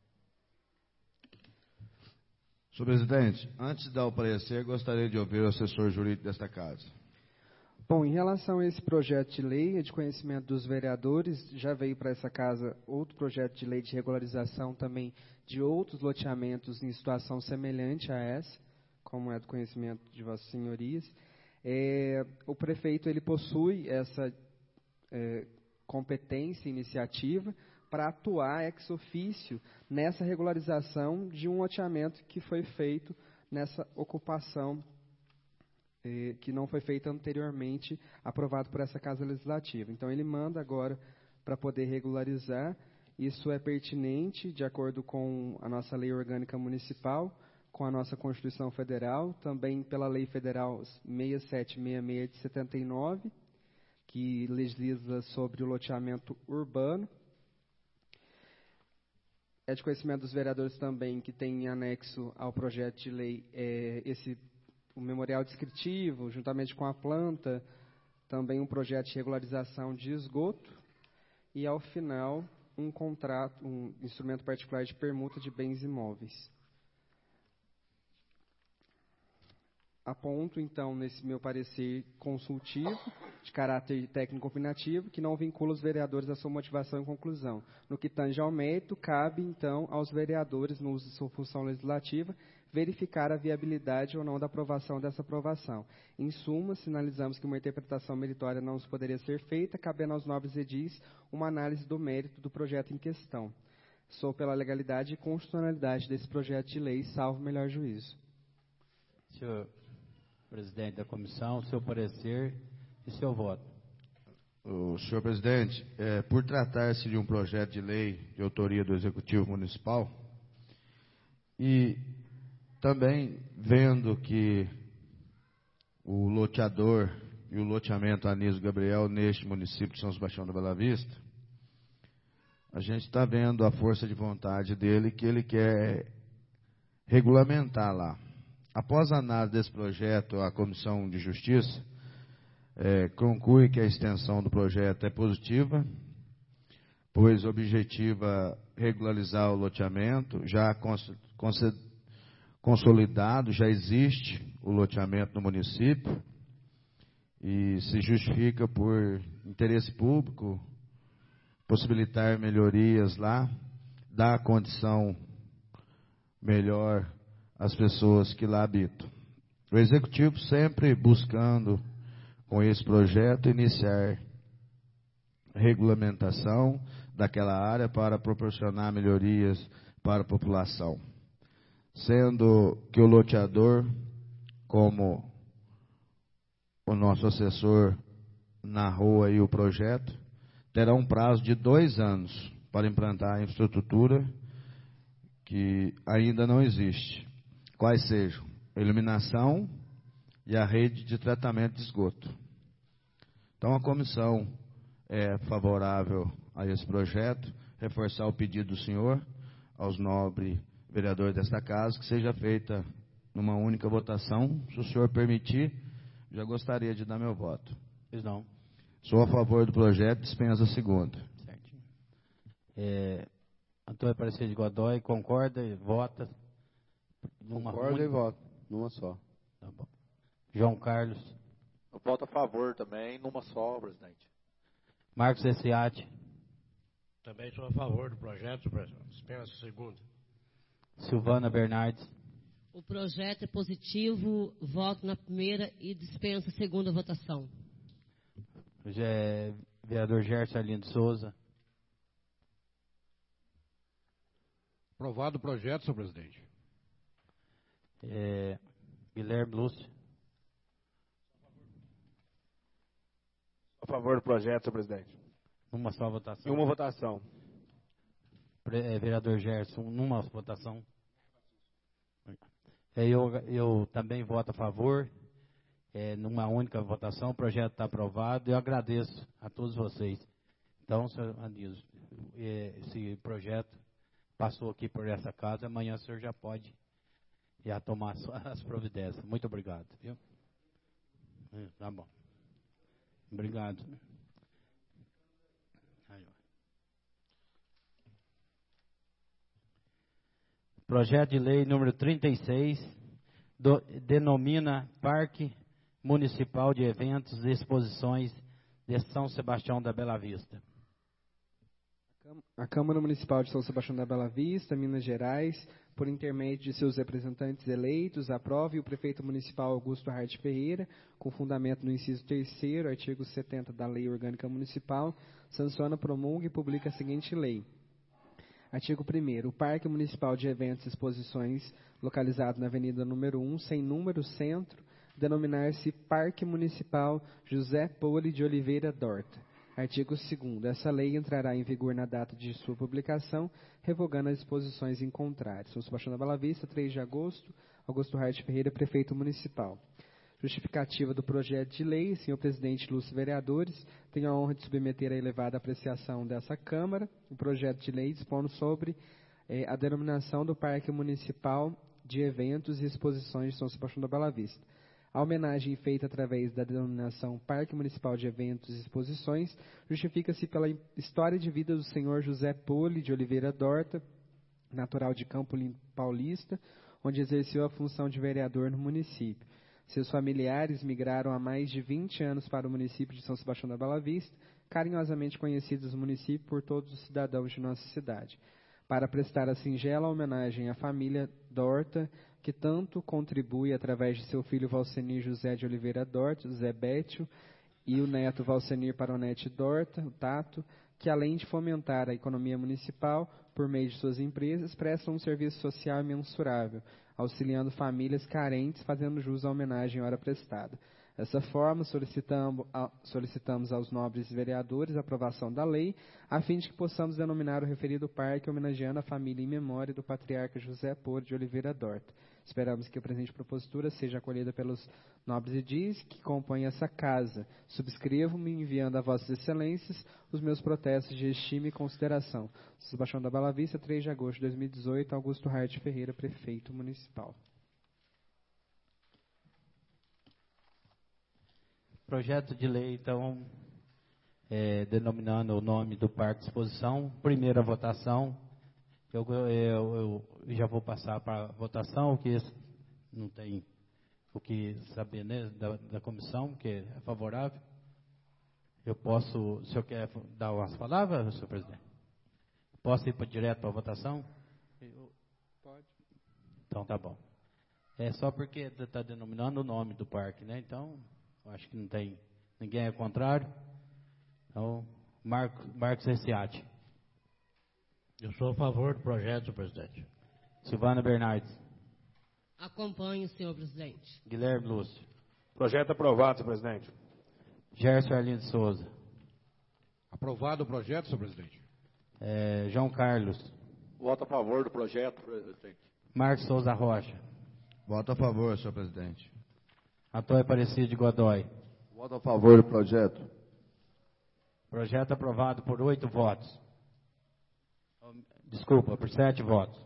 Senhor presidente, antes de dar o parecer, gostaria de ouvir o assessor jurídico desta casa. Bom, em relação a esse projeto de lei, é de conhecimento dos vereadores, já veio para essa casa outro projeto de lei de regularização também de outros loteamentos em situação semelhante a essa, como é do conhecimento de vossas senhorias. É, o prefeito ele possui essa é, competência e iniciativa para atuar ex officio nessa regularização de um loteamento que foi feito nessa ocupação eh, que não foi feita anteriormente, aprovado por essa Casa Legislativa. Então, ele manda agora para poder regularizar. Isso é pertinente, de acordo com a nossa Lei Orgânica Municipal, com a nossa Constituição Federal, também pela Lei Federal seis sete seis seis de setenta e nove, que legisla sobre o loteamento urbano. É de conhecimento dos vereadores também que tem em anexo ao projeto de lei é, esse, o memorial descritivo, juntamente com a planta, também um projeto de regularização de esgoto e, ao final, um contrato, um instrumento particular de permuta de bens imóveis. Aponto, então, nesse meu parecer consultivo, de caráter técnico-opinativo, que não vincula os vereadores à sua motivação e conclusão. No que tange ao mérito, cabe, então, aos vereadores, no uso de sua função legislativa, verificar a viabilidade ou não da aprovação dessa aprovação. Em suma, sinalizamos que uma interpretação meritória não poderia ser feita, cabendo aos nobres edis uma análise do mérito do projeto em questão. Sou pela legalidade e constitucionalidade desse projeto de lei, salvo melhor juízo. Senhor presidente da comissão, seu parecer e seu voto. O senhor presidente, é, por tratar-se de um projeto de lei de autoria do Executivo Municipal e também vendo que o loteador e o loteamento Anísio Gabriel neste município de São Sebastião da Bela Vista, a gente está vendo a força de vontade dele que ele quer regulamentar lá. Após a análise desse projeto, a Comissão de Justiça é, conclui que a extensão do projeto é positiva, pois objetiva regularizar o loteamento, já cons consolidado, já existe o loteamento no município e se justifica por interesse público, possibilitar melhorias lá, dar condição melhor as pessoas que lá habitam. O Executivo sempre buscando, com esse projeto, iniciar regulamentação daquela área para proporcionar melhorias para a população. Sendo que o loteador, como o nosso assessor narrou aí o projeto, terá um prazo de dois anos para implantar a infraestrutura que ainda não existe. Quais sejam? A iluminação e a rede de tratamento de esgoto. Então, a comissão é favorável a esse projeto, reforçar o pedido do senhor aos nobres vereadores desta casa, que seja feita numa única votação. Se o senhor permitir, já gostaria de dar meu voto. Pois não. Sou a favor do projeto, dispensa a segunda. Certinho. É, Antônio Aparecido de Godoy, concorda e vota? Numa Concordo única... e voto. Numa só. Tá bom. João Carlos. Eu voto a favor também, numa só, presidente. Marcos Essiati. Também sou a favor do projeto, presidente. Dispensa a segunda. Silvana Bernardes. O projeto é positivo, voto na primeira e dispensa a segunda votação. É, vereador Gerson Arlindo Souza. Aprovado o projeto, senhor presidente. É, Guilherme Lúcio. A favor do projeto, senhor presidente. Numa só votação. Em uma votação. Pre, é, vereador Gerson, numa votação. É, eu, eu também voto a favor. É, numa única votação, o projeto está aprovado. Eu agradeço a todos vocês. Então, senhor Anísio, esse projeto passou aqui por essa casa. Amanhã o senhor já pode já tomar as providências. Muito obrigado. Viu? É, tá bom. Obrigado. Aí, projeto de lei número trinta e seis do, denomina Parque Municipal de Eventos e Exposições de São Sebastião da Bela Vista. A Câmara Municipal de São Sebastião da Bela Vista, Minas Gerais, por intermédio de seus representantes eleitos, aprova e o prefeito municipal Augusto Hart Ferreira, com fundamento no inciso terceiro, artigo setenta da Lei Orgânica Municipal, sanciona, promulga e publica a seguinte lei. Artigo primeiro. O Parque Municipal de Eventos e Exposições, localizado na Avenida número um, sem número, Centro, denominar-se Parque Municipal José Poli de Oliveira Dorta. Artigo segundo. Essa lei entrará em vigor na data de sua publicação, revogando as disposições em contrário. São Sebastião da Bela Vista, três de agosto. Augusto Hart Ferreira, Prefeito Municipal. Justificativa do projeto de lei. Senhor Presidente, ilustres vereadores, tenho a honra de submeter à elevada apreciação dessa Câmara o projeto de lei dispondo sobre eh, a denominação do Parque Municipal de Eventos e Exposições de São Sebastião da Bela Vista. A homenagem feita através da denominação Parque Municipal de Eventos e Exposições justifica-se pela história de vida do senhor José Poli de Oliveira Dorta, natural de Campo Limpo Paulista, onde exerceu a função de vereador no município. Seus familiares migraram há mais de vinte anos para o município de São Sebastião da Bela Vista, carinhosamente conhecidos no município por todos os cidadãos de nossa cidade, para prestar a singela homenagem à família Dorta, que tanto contribui através de seu filho Valcenir José de Oliveira Dorta, Zé Bétio, e o neto Valcenir Paronete Dorta, o Tato, que além de fomentar a economia municipal por meio de suas empresas, prestam um serviço social imensurável, auxiliando famílias carentes, fazendo jus à homenagem hora prestada. Dessa forma, solicitamos, solicitamos aos nobres vereadores a aprovação da lei, a fim de que possamos denominar o referido parque homenageando a família em memória do patriarca José Poli de Oliveira Dorta. Esperamos que a presente propositura seja acolhida pelos nobres edis que compõem essa casa. Subscrevo-me enviando a vossas excelências os meus protestos de estima e consideração. Sebastião da Bela Vista, três de agosto de dois mil e dezoito, Augusto Hart Ferreira, Prefeito Municipal. Projeto de lei, então, é, denominando o nome do Parque de Exposição. Primeira votação. Eu, eu, eu já vou passar para a votação, que não tem o que saber, né, da, da comissão, que é favorável. Eu posso, o senhor quer dar umas palavras, senhor presidente? Posso ir pra, direto para a votação? Pode. Então tá bom. É só porque está denominando o nome do parque, né? Então, eu acho que não tem, ninguém é contrário. Então, Marcos, Marcos Reciati. Eu sou a favor do projeto, senhor presidente. Silvana Bernardes. Acompanho, senhor presidente. Guilherme Lúcio. Projeto aprovado, senhor presidente. Gerson Arlindo Souza. Aprovado o projeto, senhor presidente. É, João Carlos. Voto a favor do projeto, presidente. Marcos Souza Rocha. Voto a favor, senhor presidente. Antônio Aparecido de Godoy. Voto a favor do projeto. Projeto aprovado por oito votos. Desculpa, por sete votos.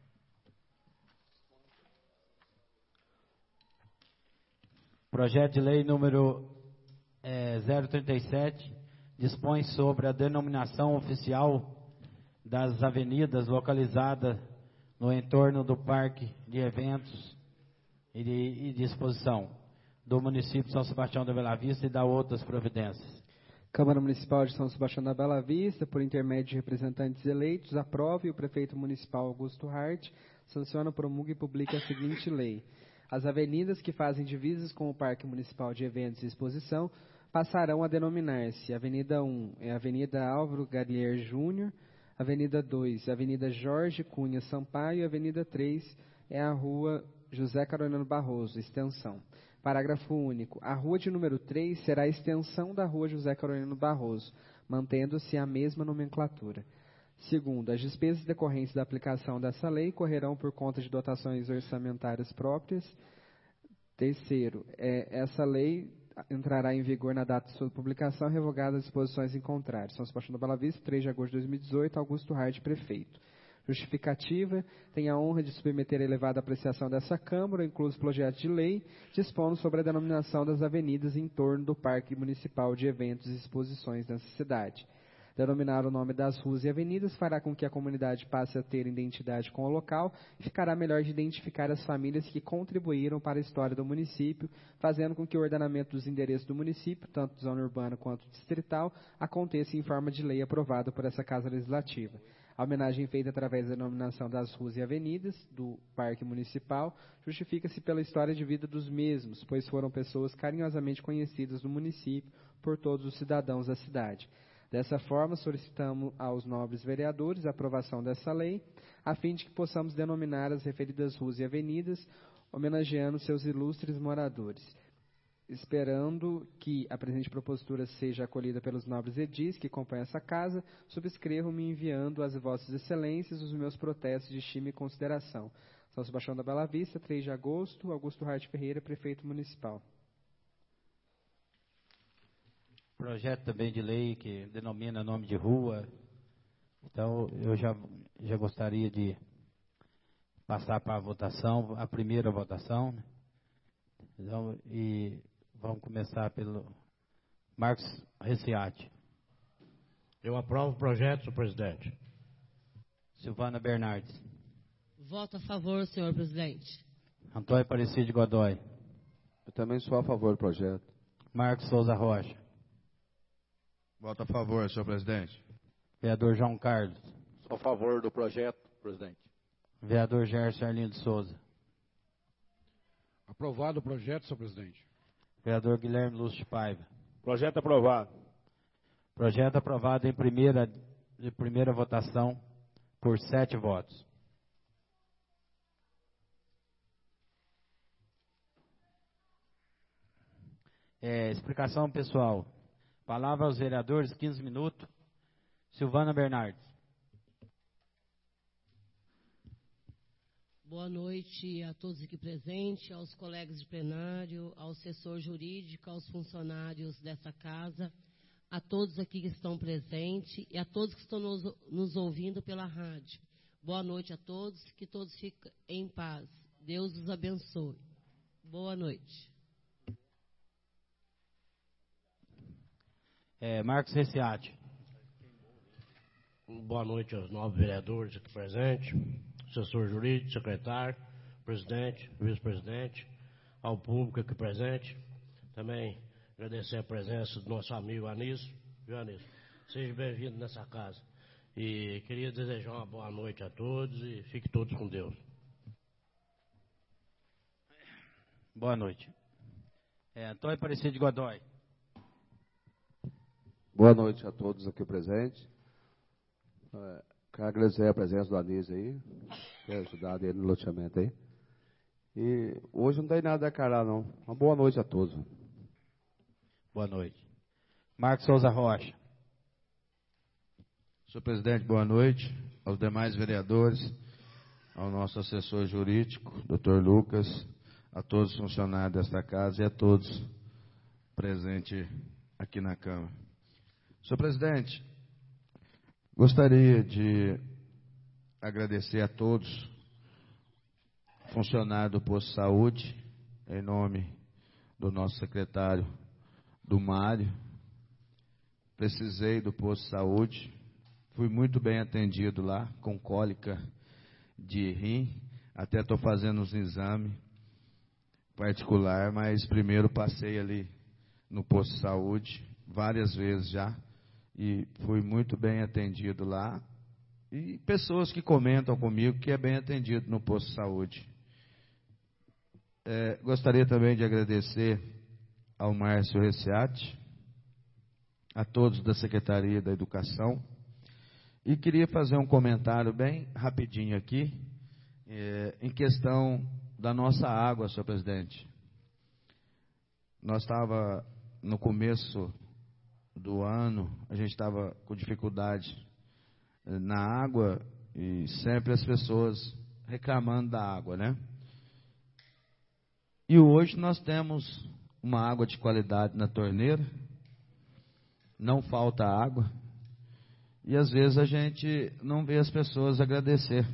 Projeto de lei número é, zero trinta e sete dispõe sobre a denominação oficial das avenidas localizadas no entorno do Parque de Eventos e de, e de Exposição do município de São Sebastião da Bela Vista e da outras providências. Câmara Municipal de São Sebastião da Bela Vista, por intermédio de representantes eleitos, aprova e o prefeito municipal Augusto Hart sanciona, promulga e publica a seguinte lei. As avenidas que fazem divisas com o Parque Municipal de Eventos e Exposição passarão a denominar-se Avenida um, é a Avenida Álvaro Galier Júnior, Avenida dois, Avenida Jorge Cunha Sampaio e Avenida três é a Rua José Carolino Barroso, extensão. Parágrafo único. A rua de número três será a extensão da Rua José Carolino Barroso, mantendo-se a mesma nomenclatura. Segundo, as despesas decorrentes da aplicação dessa lei correrão por conta de dotações orçamentárias próprias. Terceiro, é, essa lei entrará em vigor na data de sua publicação, revogada as disposições em contrário. São Sebastião da Bela Vista, três de agosto de dois mil e dezoito, Augusto Hart, prefeito. Justificativa, tem a honra de submeter a elevada apreciação dessa Câmara, incluso projeto de lei, dispondo sobre a denominação das avenidas em torno do Parque Municipal de Eventos e Exposições nessa cidade. Denominar o nome das ruas e avenidas fará com que a comunidade passe a ter identidade com o local e ficará melhor de identificar as famílias que contribuíram para a história do município, fazendo com que o ordenamento dos endereços do município, tanto zona urbana quanto distrital, aconteça em forma de lei aprovada por essa Casa Legislativa. A homenagem feita através da denominação das ruas e avenidas do Parque Municipal justifica-se pela história de vida dos mesmos, pois foram pessoas carinhosamente conhecidas no município por todos os cidadãos da cidade. Dessa forma, solicitamos aos nobres vereadores a aprovação dessa lei, a fim de que possamos denominar as referidas ruas e avenidas, homenageando seus ilustres moradores. Esperando que a presente propositura seja acolhida pelos nobres edis que compõem essa casa, subscrevo-me enviando às vossas excelências os meus protestos de estima e consideração. São Sebastião da Bela Vista, três de agosto, Augusto Hart Ferreira, prefeito municipal. Projeto também de lei que denomina nome de rua. Então, eu já, já gostaria de passar para a votação, a primeira votação. Né? Então, e vamos começar pelo Marcos Reciati. Eu aprovo o projeto, senhor presidente. Silvana Bernardes. Voto a favor, senhor presidente. Antônio Aparecido de Godoy. Eu também sou a favor do projeto. Marcos Souza Rocha. Voto a favor, senhor presidente. Vereador João Carlos. Sou a favor do projeto, presidente. Vereador Gerson Arlindo Souza. Aprovado o projeto, senhor presidente. Vereador Guilherme Lúcio de Paiva. Projeto aprovado. Projeto aprovado em primeira, de primeira votação por sete votos. É, explicação pessoal. Palavra aos vereadores, quinze minutos. Silvana Bernardes. Boa noite a todos aqui presentes, aos colegas de plenário, ao assessor jurídico, aos funcionários dessa casa, a todos aqui que estão presentes e a todos que estão nos, nos ouvindo pela rádio. Boa noite a todos, que todos fiquem em paz. Deus os abençoe. Boa noite. É, Marcos Reciati. Boa noite aos nove vereadores aqui presentes, assessor jurídico, secretário, presidente, vice-presidente, ao público aqui presente. Também agradecer a presença do nosso amigo Anísio. Viu, Anísio? Seja bem-vindo nessa casa. E queria desejar uma boa noite a todos e fiquem todos com Deus. Boa noite. É, Antônio Aparecido de Godoy. Boa noite a todos aqui presentes. É, quero agradecer a presença do Anísio aí, ter ajudado ele no loteamento aí. E hoje não tem nada a declarar, não. Uma boa noite a todos. Boa noite. Marcos Souza Rocha. Senhor presidente, boa noite. Aos demais vereadores, ao nosso assessor jurídico, doutor Lucas, a todos os funcionários desta casa e a todos presentes aqui na Câmara. Senhor presidente, gostaria de agradecer a todos, funcionários do posto de saúde, em nome do nosso secretário do Mário. Precisei do posto de saúde, fui muito bem atendido lá, com cólica de rim, até estou fazendo uns exames particular, mas primeiro passei ali no posto de saúde, várias vezes já, e fui muito bem atendido lá, e pessoas que comentam comigo que é bem atendido no posto de saúde. É, gostaria também de agradecer ao Márcio Reciati, a todos da Secretaria da Educação, e queria fazer um comentário bem rapidinho aqui, é, em questão da nossa água, senhor presidente. Nós estava no começo do ano, a gente estava com dificuldade na água e sempre as pessoas reclamando da água, né? E hoje nós temos uma água de qualidade na torneira, não falta água, e às vezes a gente não vê as pessoas agradecer.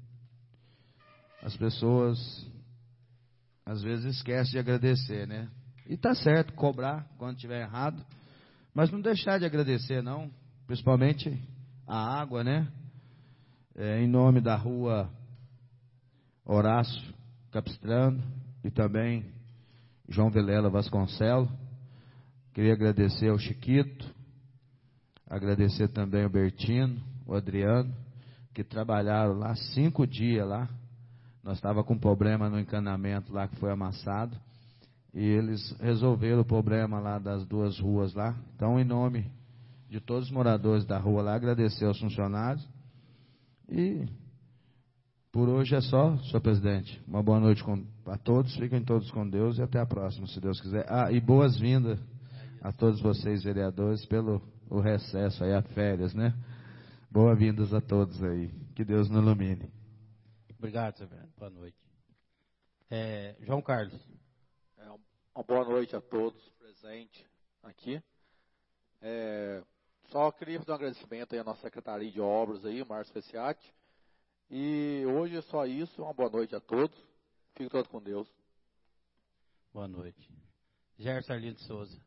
As pessoas às vezes esquecem de agradecer, né? E está certo cobrar quando estiver errado, mas não deixar de agradecer, não, principalmente a água, né? É, em nome da rua Horácio Capistrano e também João Vilela Vasconcelos, queria agradecer ao Chiquito, agradecer também ao Bertino, o Adriano, que trabalharam lá cinco dias lá. Nós estávamos com um problema no encanamento lá que foi amassado. E eles resolveram o problema lá das duas ruas lá. Então, em nome de todos os moradores da rua lá, agradecer aos funcionários. E por hoje é só, senhor presidente. Uma boa noite a todos, fiquem todos com Deus e até a próxima, se Deus quiser. Ah, e boas-vindas a todos vocês, vereadores, pelo o recesso aí, as férias, né? Boas-vindas a todos aí. Que Deus nos ilumine. Obrigado, senhor vereador. Boa noite. É, João Carlos. É, uma boa noite a todos presentes aqui. É, só queria fazer um agradecimento aí à nossa Secretaria de Obras aí, Márcio Feciati. E hoje é só isso. Uma boa noite a todos. Fiquem todos com Deus. Boa noite. Gerson Arlindo de Souza.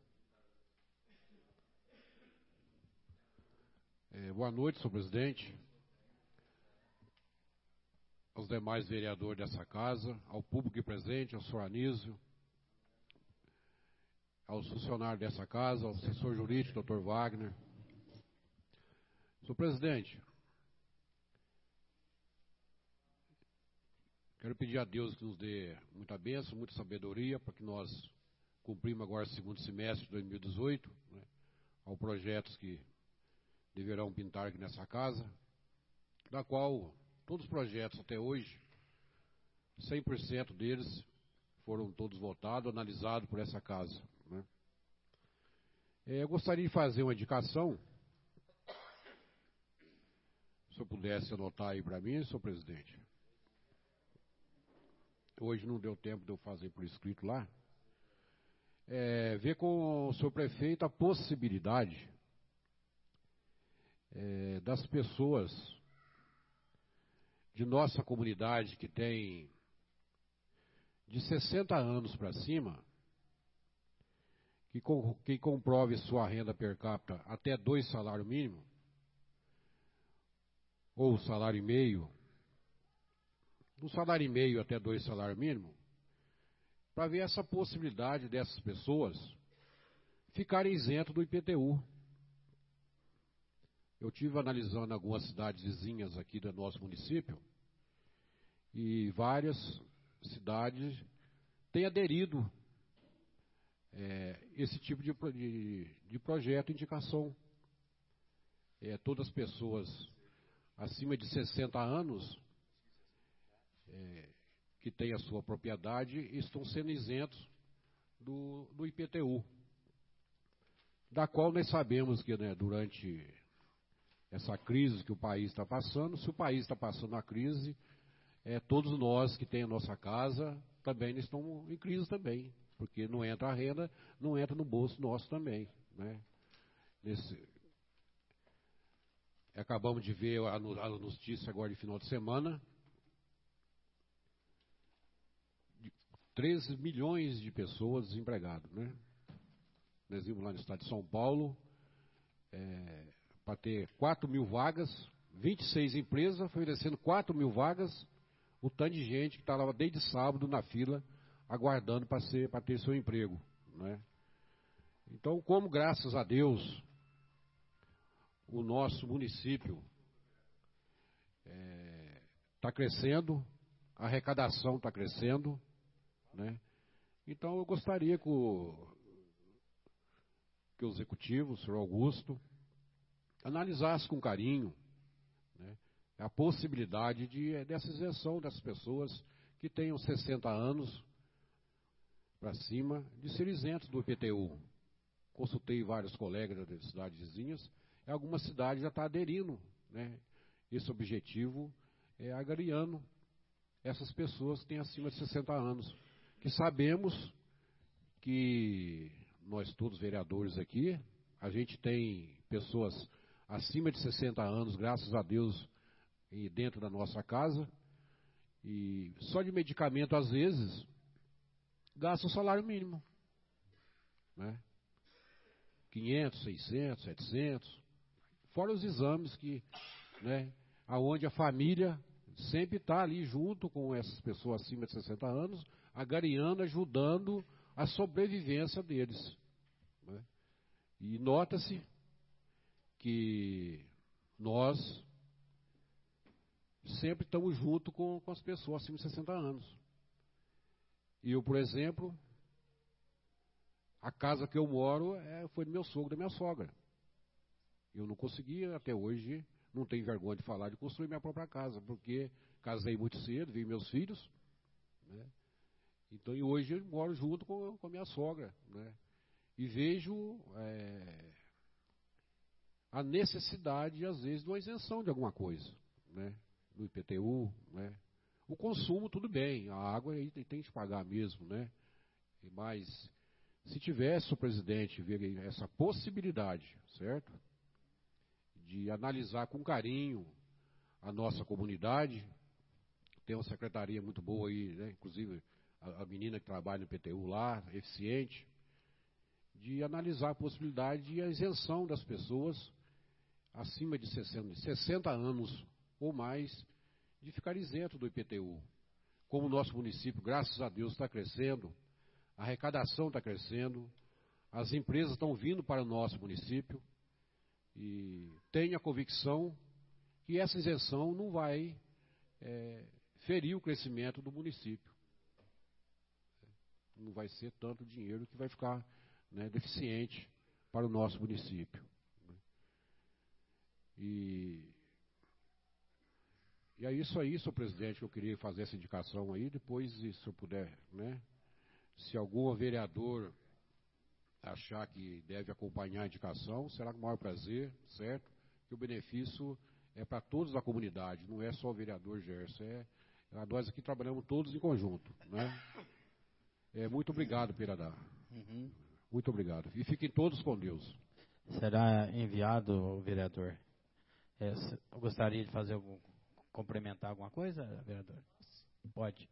É, boa noite, senhor presidente. Aos demais vereadores dessa casa, ao público aqui presente, ao senhor Anísio, aos funcionários dessa casa, ao assessor jurídico, doutor Wagner. Senhor presidente, quero pedir a Deus que nos dê muita bênção, muita sabedoria, para que nós cumprimos agora o segundo semestre de dois mil e dezoito, né, ao projetos que deverão pintar aqui nessa casa, da qual todos os projetos até hoje, cem por cento deles foram todos votados, analisados por essa casa. Né? É, eu gostaria de fazer uma indicação, se eu pudesse anotar aí para mim, senhor presidente. Hoje não deu tempo de eu fazer por escrito lá. É, ver com o senhor prefeito a possibilidade é, das pessoas de nossa comunidade que tem de sessenta anos para cima, que, com, que comprove sua renda per capita até dois salários mínimos, ou salário e meio, do salário e meio até dois salários mínimos, para ver essa possibilidade dessas pessoas ficarem isentos do I P T U. Eu tive analisando algumas cidades vizinhas aqui do nosso município, e várias cidades têm aderido é, esse tipo de, de, de projeto, indicação. É, todas as pessoas acima de sessenta anos é, que têm a sua propriedade estão sendo isentos do, do I P T U, da qual nós sabemos que, né, durante essa crise que o país está passando, se o país está passando a crise, é, todos nós que temos a nossa casa também estão em crise também, porque não entra a renda, não entra no bolso nosso também. Né? Nesse, acabamos de ver a, a notícia agora de final de semana, de treze milhões de pessoas desempregadas. Né? Nós vimos lá no estado de São Paulo, é, para ter quatro mil vagas, vinte e seis empresas oferecendo quatro mil vagas, o tanto de gente que estava desde sábado na fila, aguardando para ser, para ter seu emprego. Né? Então, como graças a Deus, o nosso município está é, crescendo, a arrecadação está crescendo, né? Então eu gostaria que o, que o executivo, o senhor Augusto, analisasse com carinho, né, a possibilidade de, dessa isenção das pessoas que tenham sessenta anos para cima de ser isentos do I P T U. Consultei vários colegas das cidades vizinhas, e algumas cidades já estão aderindo, né, esse objetivo, é, agariando essas pessoas que têm acima de sessenta anos, que sabemos que nós todos vereadores aqui, a gente tem pessoas acima de sessenta anos, graças a Deus, e dentro da nossa casa, e só de medicamento, às vezes, gasta o salário mínimo. Né? quinhentos, seiscentos, setecentos, fora os exames que, né, aonde a família sempre está ali junto com essas pessoas acima de sessenta anos, agariando, ajudando a sobrevivência deles. Né? E nota-se que nós sempre estamos junto com, com as pessoas acima de sessenta anos. E eu, por exemplo, a casa que eu moro é, foi do meu sogro, da minha sogra. Eu não consegui, até hoje, não tenho vergonha de falar de construir minha própria casa, porque casei muito cedo, vi meus filhos, né? Então, e hoje eu moro junto com, com a minha sogra, né? E vejo é, a necessidade, às vezes, de uma isenção de alguma coisa, né? No I P T U, né? O consumo, tudo bem, a água aí tem, tem que pagar mesmo, né? Mas, se tivesse o presidente ver essa possibilidade, certo? De analisar com carinho a nossa comunidade, tem uma secretaria muito boa aí, né? Inclusive a, a menina que trabalha no I P T U lá, eficiente, de analisar a possibilidade de a isenção das pessoas acima de sessenta anos ou mais, de ficar isento do I P T U. Como o nosso município, graças a Deus, está crescendo, a arrecadação está crescendo, as empresas estão vindo para o nosso município, e tenho a convicção que essa isenção não vai é, ferir o crescimento do município. Não vai ser tanto dinheiro que vai ficar, né, deficiente para o nosso município. E, e é isso aí, senhor presidente, que eu queria fazer essa indicação aí. Depois, se eu puder, né, se algum vereador achar que deve acompanhar a indicação, será com o maior prazer, certo? Que o benefício é para todos da comunidade, não é só o vereador Gerson, é, nós aqui trabalhamos todos em conjunto, né? É, muito obrigado, Piradá. Uhum. Muito obrigado. E fiquem todos com Deus. Será enviado, vereador? É, eu gostaria de fazer algum, complementar alguma coisa, vereador? Pode.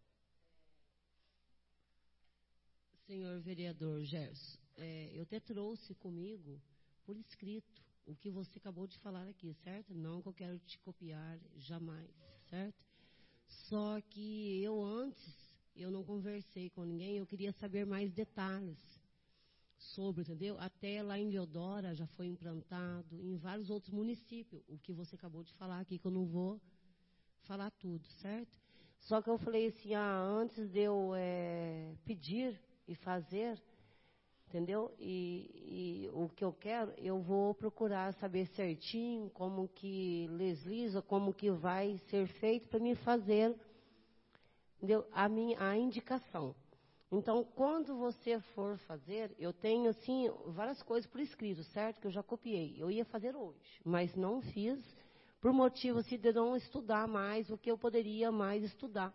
Senhor vereador Gerson, é, eu até trouxe comigo, por escrito, o que você acabou de falar aqui, certo? Não que eu quero te copiar, jamais, certo? Só que eu antes, eu não conversei com ninguém, eu queria saber mais detalhes sobre, entendeu? Até lá em Deodora já foi implantado, em vários outros municípios, o que você acabou de falar aqui, que eu não vou falar tudo, certo? Só que eu falei assim, ah, antes de eu é, pedir e fazer, entendeu? E, e o que eu quero, eu vou procurar saber certinho como que desliza, como que vai ser feito para me fazer, entendeu? A minha a indicação. Então, quando você for fazer, eu tenho, assim, várias coisas por escrito, certo? Que eu já copiei. Eu ia fazer hoje, mas não fiz por motivo assim, de não estudar mais o que eu poderia mais estudar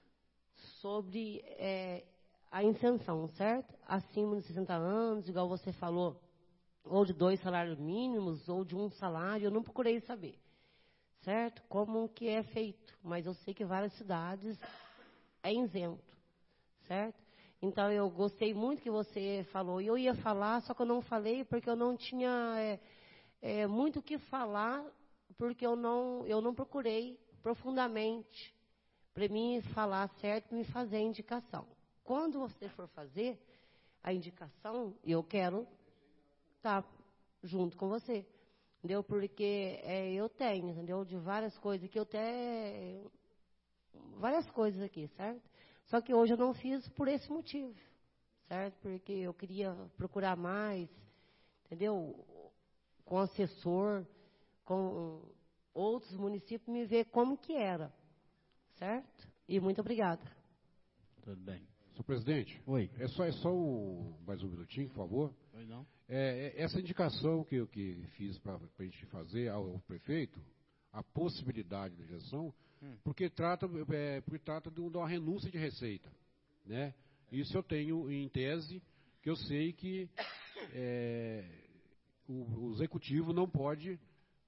sobre é, a isenção, certo? Acima de sessenta anos, igual você falou, ou de dois salários mínimos, ou de um salário, eu não procurei saber, certo? Como que é feito, mas eu sei que várias cidades é isento, certo? Então, eu gostei muito que você falou, e eu ia falar, só que eu não falei porque eu não tinha é, é, muito o que falar, porque eu não, eu não procurei profundamente para mim falar certo e me fazer a indicação. Quando você for fazer a indicação, eu quero estar junto com você, entendeu? Porque é, eu tenho, entendeu? De várias coisas que eu até... Várias coisas aqui, certo? Só que hoje eu não fiz por esse motivo, certo? Porque eu queria procurar mais, entendeu? Com assessor, com outros municípios, me ver como que era, certo? E muito obrigada. Tudo bem. Senhor presidente, Oi. É só, é só um, mais um minutinho, por favor. Oi, não? É, é, essa indicação que eu que fiz para a gente fazer ao, ao prefeito, a possibilidade de isenção, hum. porque trata, é, porque trata de uma renúncia de receita, né? Isso eu tenho em tese, que eu sei que é, o, o executivo não pode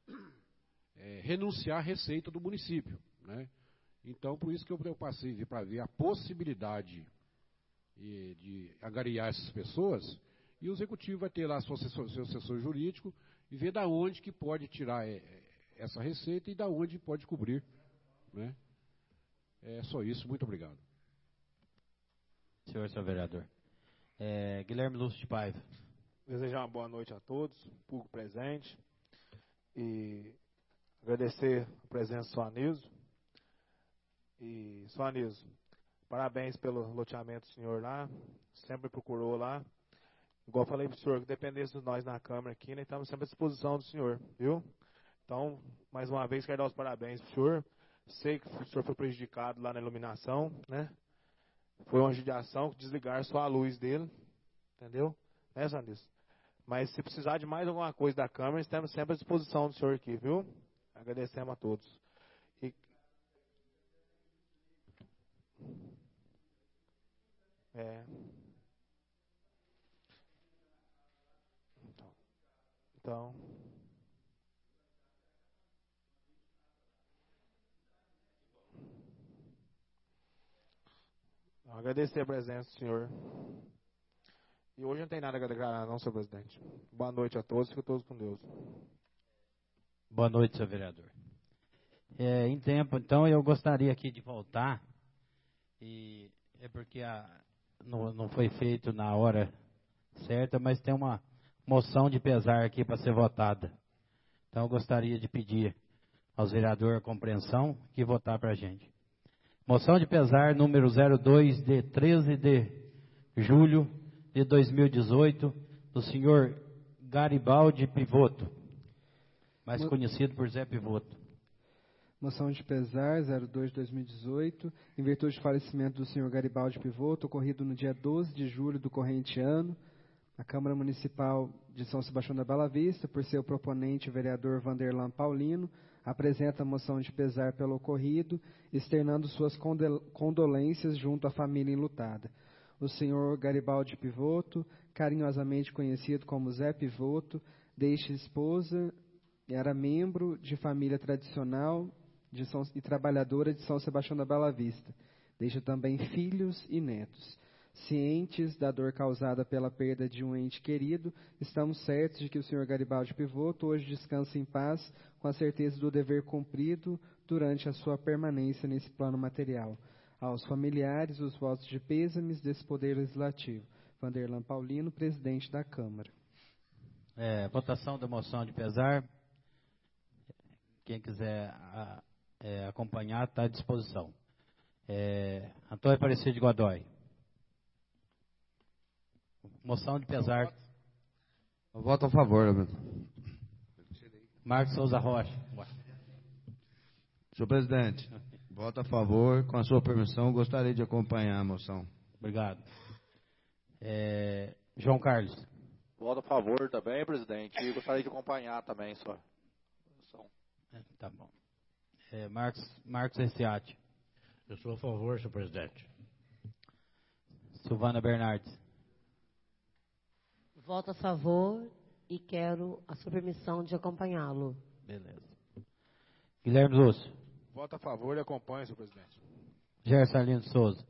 é, renunciar à receita do município, né? Então, por isso que eu, eu passei para ver a possibilidade de, de angariar essas pessoas, e o executivo vai ter lá seu assessor, seu assessor jurídico e ver da onde que pode tirar é, essa receita e da onde pode cobrir, né? É só isso, muito obrigado. Senhor, senhor vereador. É, Guilherme Lúcio de Paiva. Desejar uma boa noite a todos, público presente, e agradecer a presença do senhor Anísio. E, senhor Anísio, parabéns pelo loteamento do senhor lá, sempre procurou lá, igual eu falei para o senhor, que dependesse de nós na Câmara aqui, nós estamos sempre à disposição do senhor, viu? Então, mais uma vez, quero dar os parabéns para o senhor. Sei que o senhor foi prejudicado lá na iluminação, né? Foi uma judiação que desligaram só a luz dele, entendeu? Né, Sandis? Mas se precisar de mais alguma coisa da Câmara, estamos sempre à disposição do senhor aqui, viu? Agradecemos a todos. E... É. Então. Então. Agradecer a presença do senhor. E hoje não tem nada a declarar, não, senhor presidente. Boa noite a todos, fiquem todos com Deus. Boa noite, senhor vereador. É, em tempo, então, eu gostaria aqui de voltar, e é porque a, não, não foi feito na hora certa, mas tem uma moção de pesar aqui para ser votada. Então, eu gostaria de pedir aos vereadores a compreensão que votar para a gente. Moção de pesar número zero dois, de treze de julho de dois mil e dezoito, do senhor Garibaldi Pivoto, mais Mo... conhecido por Zé Pivoto. Moção de pesar zero dois de dois mil e dezoito, em virtude do falecimento do senhor Garibaldi Pivoto, ocorrido no dia doze de julho do corrente ano, a Câmara Municipal de São Sebastião da Bela Vista, por seu proponente, o vereador Vanderlan Paulino, apresenta a moção de pesar pelo ocorrido, externando suas condolências junto à família enlutada. O senhor Garibaldi Pivoto, carinhosamente conhecido como Zé Pivoto, deixa esposa, era membro de família tradicional de São, e trabalhadora de São Sebastião da Bela Vista. Deixa também filhos e netos. Cientes da dor causada pela perda de um ente querido, estamos certos de que o senhor Garibaldi Pivoto hoje descansa em paz, com a certeza do dever cumprido durante a sua permanência nesse plano material. Aos familiares, os votos de pêsames desse Poder Legislativo. Vanderlan Paulino, presidente da Câmara. É, votação da moção de pesar. Quem quiser a, é, acompanhar, está à disposição. É, Antônio Aparecido de Godoy. Moção de pesar. Eu voto a favor, meu. Marcos Souza Rocha. Senhor presidente, voto a favor. Com a sua permissão, gostaria de acompanhar a moção. Obrigado. É, João Carlos. Voto a favor também, presidente. E gostaria de acompanhar também, só. É, tá bom. É, Marcos, Marcos Reciati. Eu sou a favor, senhor presidente. Silvana Bernardes. Voto a favor e quero a sua permissão de acompanhá-lo. Beleza. Guilherme Lúcio. Voto a favor e acompanho, senhor presidente. Gerson Arlindo Souza.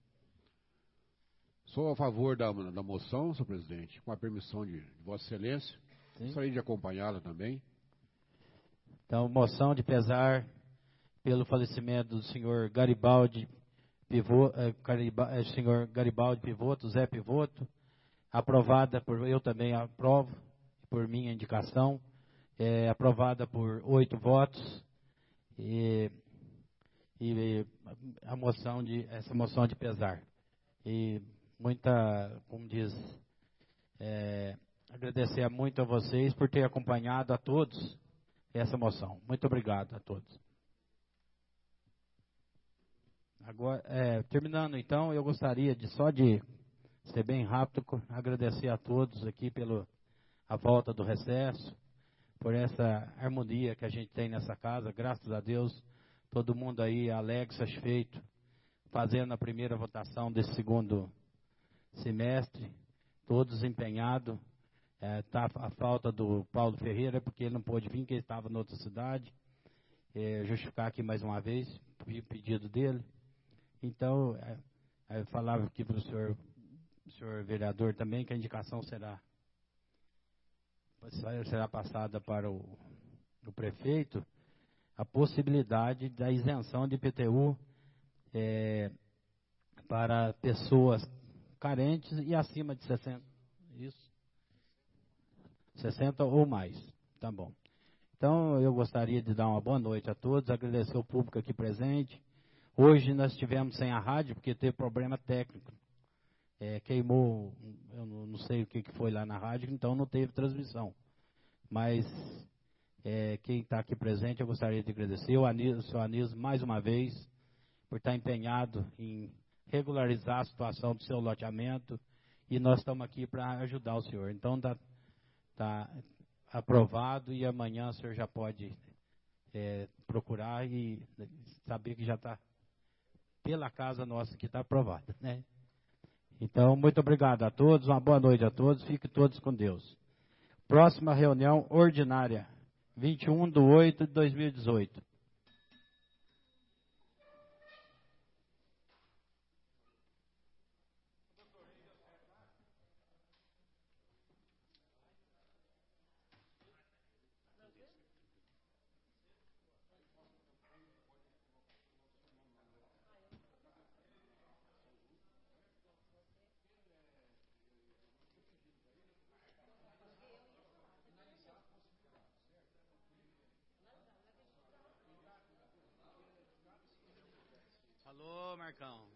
Sou a favor da, da moção, senhor presidente, com a permissão de, de Vossa Excelência. Sim. Gostaria de acompanhá-la também. Então, moção de pesar pelo falecimento do senhor Garibaldi Pivoto, eh, Gariba, eh, senhor Garibaldi Pivoto, Zé Pivoto, aprovada por, eu também aprovo, por minha indicação, é, aprovada por oito votos, e, e a moção de, essa moção de pesar. E muita, como diz, é, agradecer muito a vocês por ter acompanhado a todos essa moção. Muito obrigado a todos. Agora, é, terminando então, eu gostaria de só de ser bem rápido, agradecer a todos aqui pela a volta do recesso, por essa harmonia que a gente tem nessa casa, graças a Deus, todo mundo aí alegre, satisfeito, fazendo a primeira votação desse segundo semestre, todos empenhados. Está é, a falta do Paulo Ferreira, porque ele não pôde vir, porque ele estava em outra cidade. É, justificar aqui mais uma vez o pedido dele. Então, é, eu falava aqui para o senhor, senhor vereador também, que a indicação será, será passada para o, o prefeito, a possibilidade da isenção de I P T U é, para pessoas carentes e acima de sessenta. Isso. sessenta ou mais, tá bom. Então, eu gostaria de dar uma boa noite a todos, agradecer o público aqui presente. Hoje nós estivemos sem a rádio, porque teve problema técnico é, queimou, eu não, não sei o que, que foi lá na rádio, então não teve transmissão. Mas é, quem está aqui presente, eu gostaria de agradecer o, Anísio, o senhor Anísio mais uma vez, por estar empenhado em regularizar a situação do seu loteamento, e nós estamos aqui para ajudar o senhor. Então está tá aprovado, e amanhã o senhor já pode é, procurar e saber que já está pela casa nossa que está aprovada, né? Então, muito obrigado a todos, uma boa noite a todos, fiquem todos com Deus. Próxima reunião ordinária, vinte e um de oito de dois mil e dezoito. Alô, Marcão.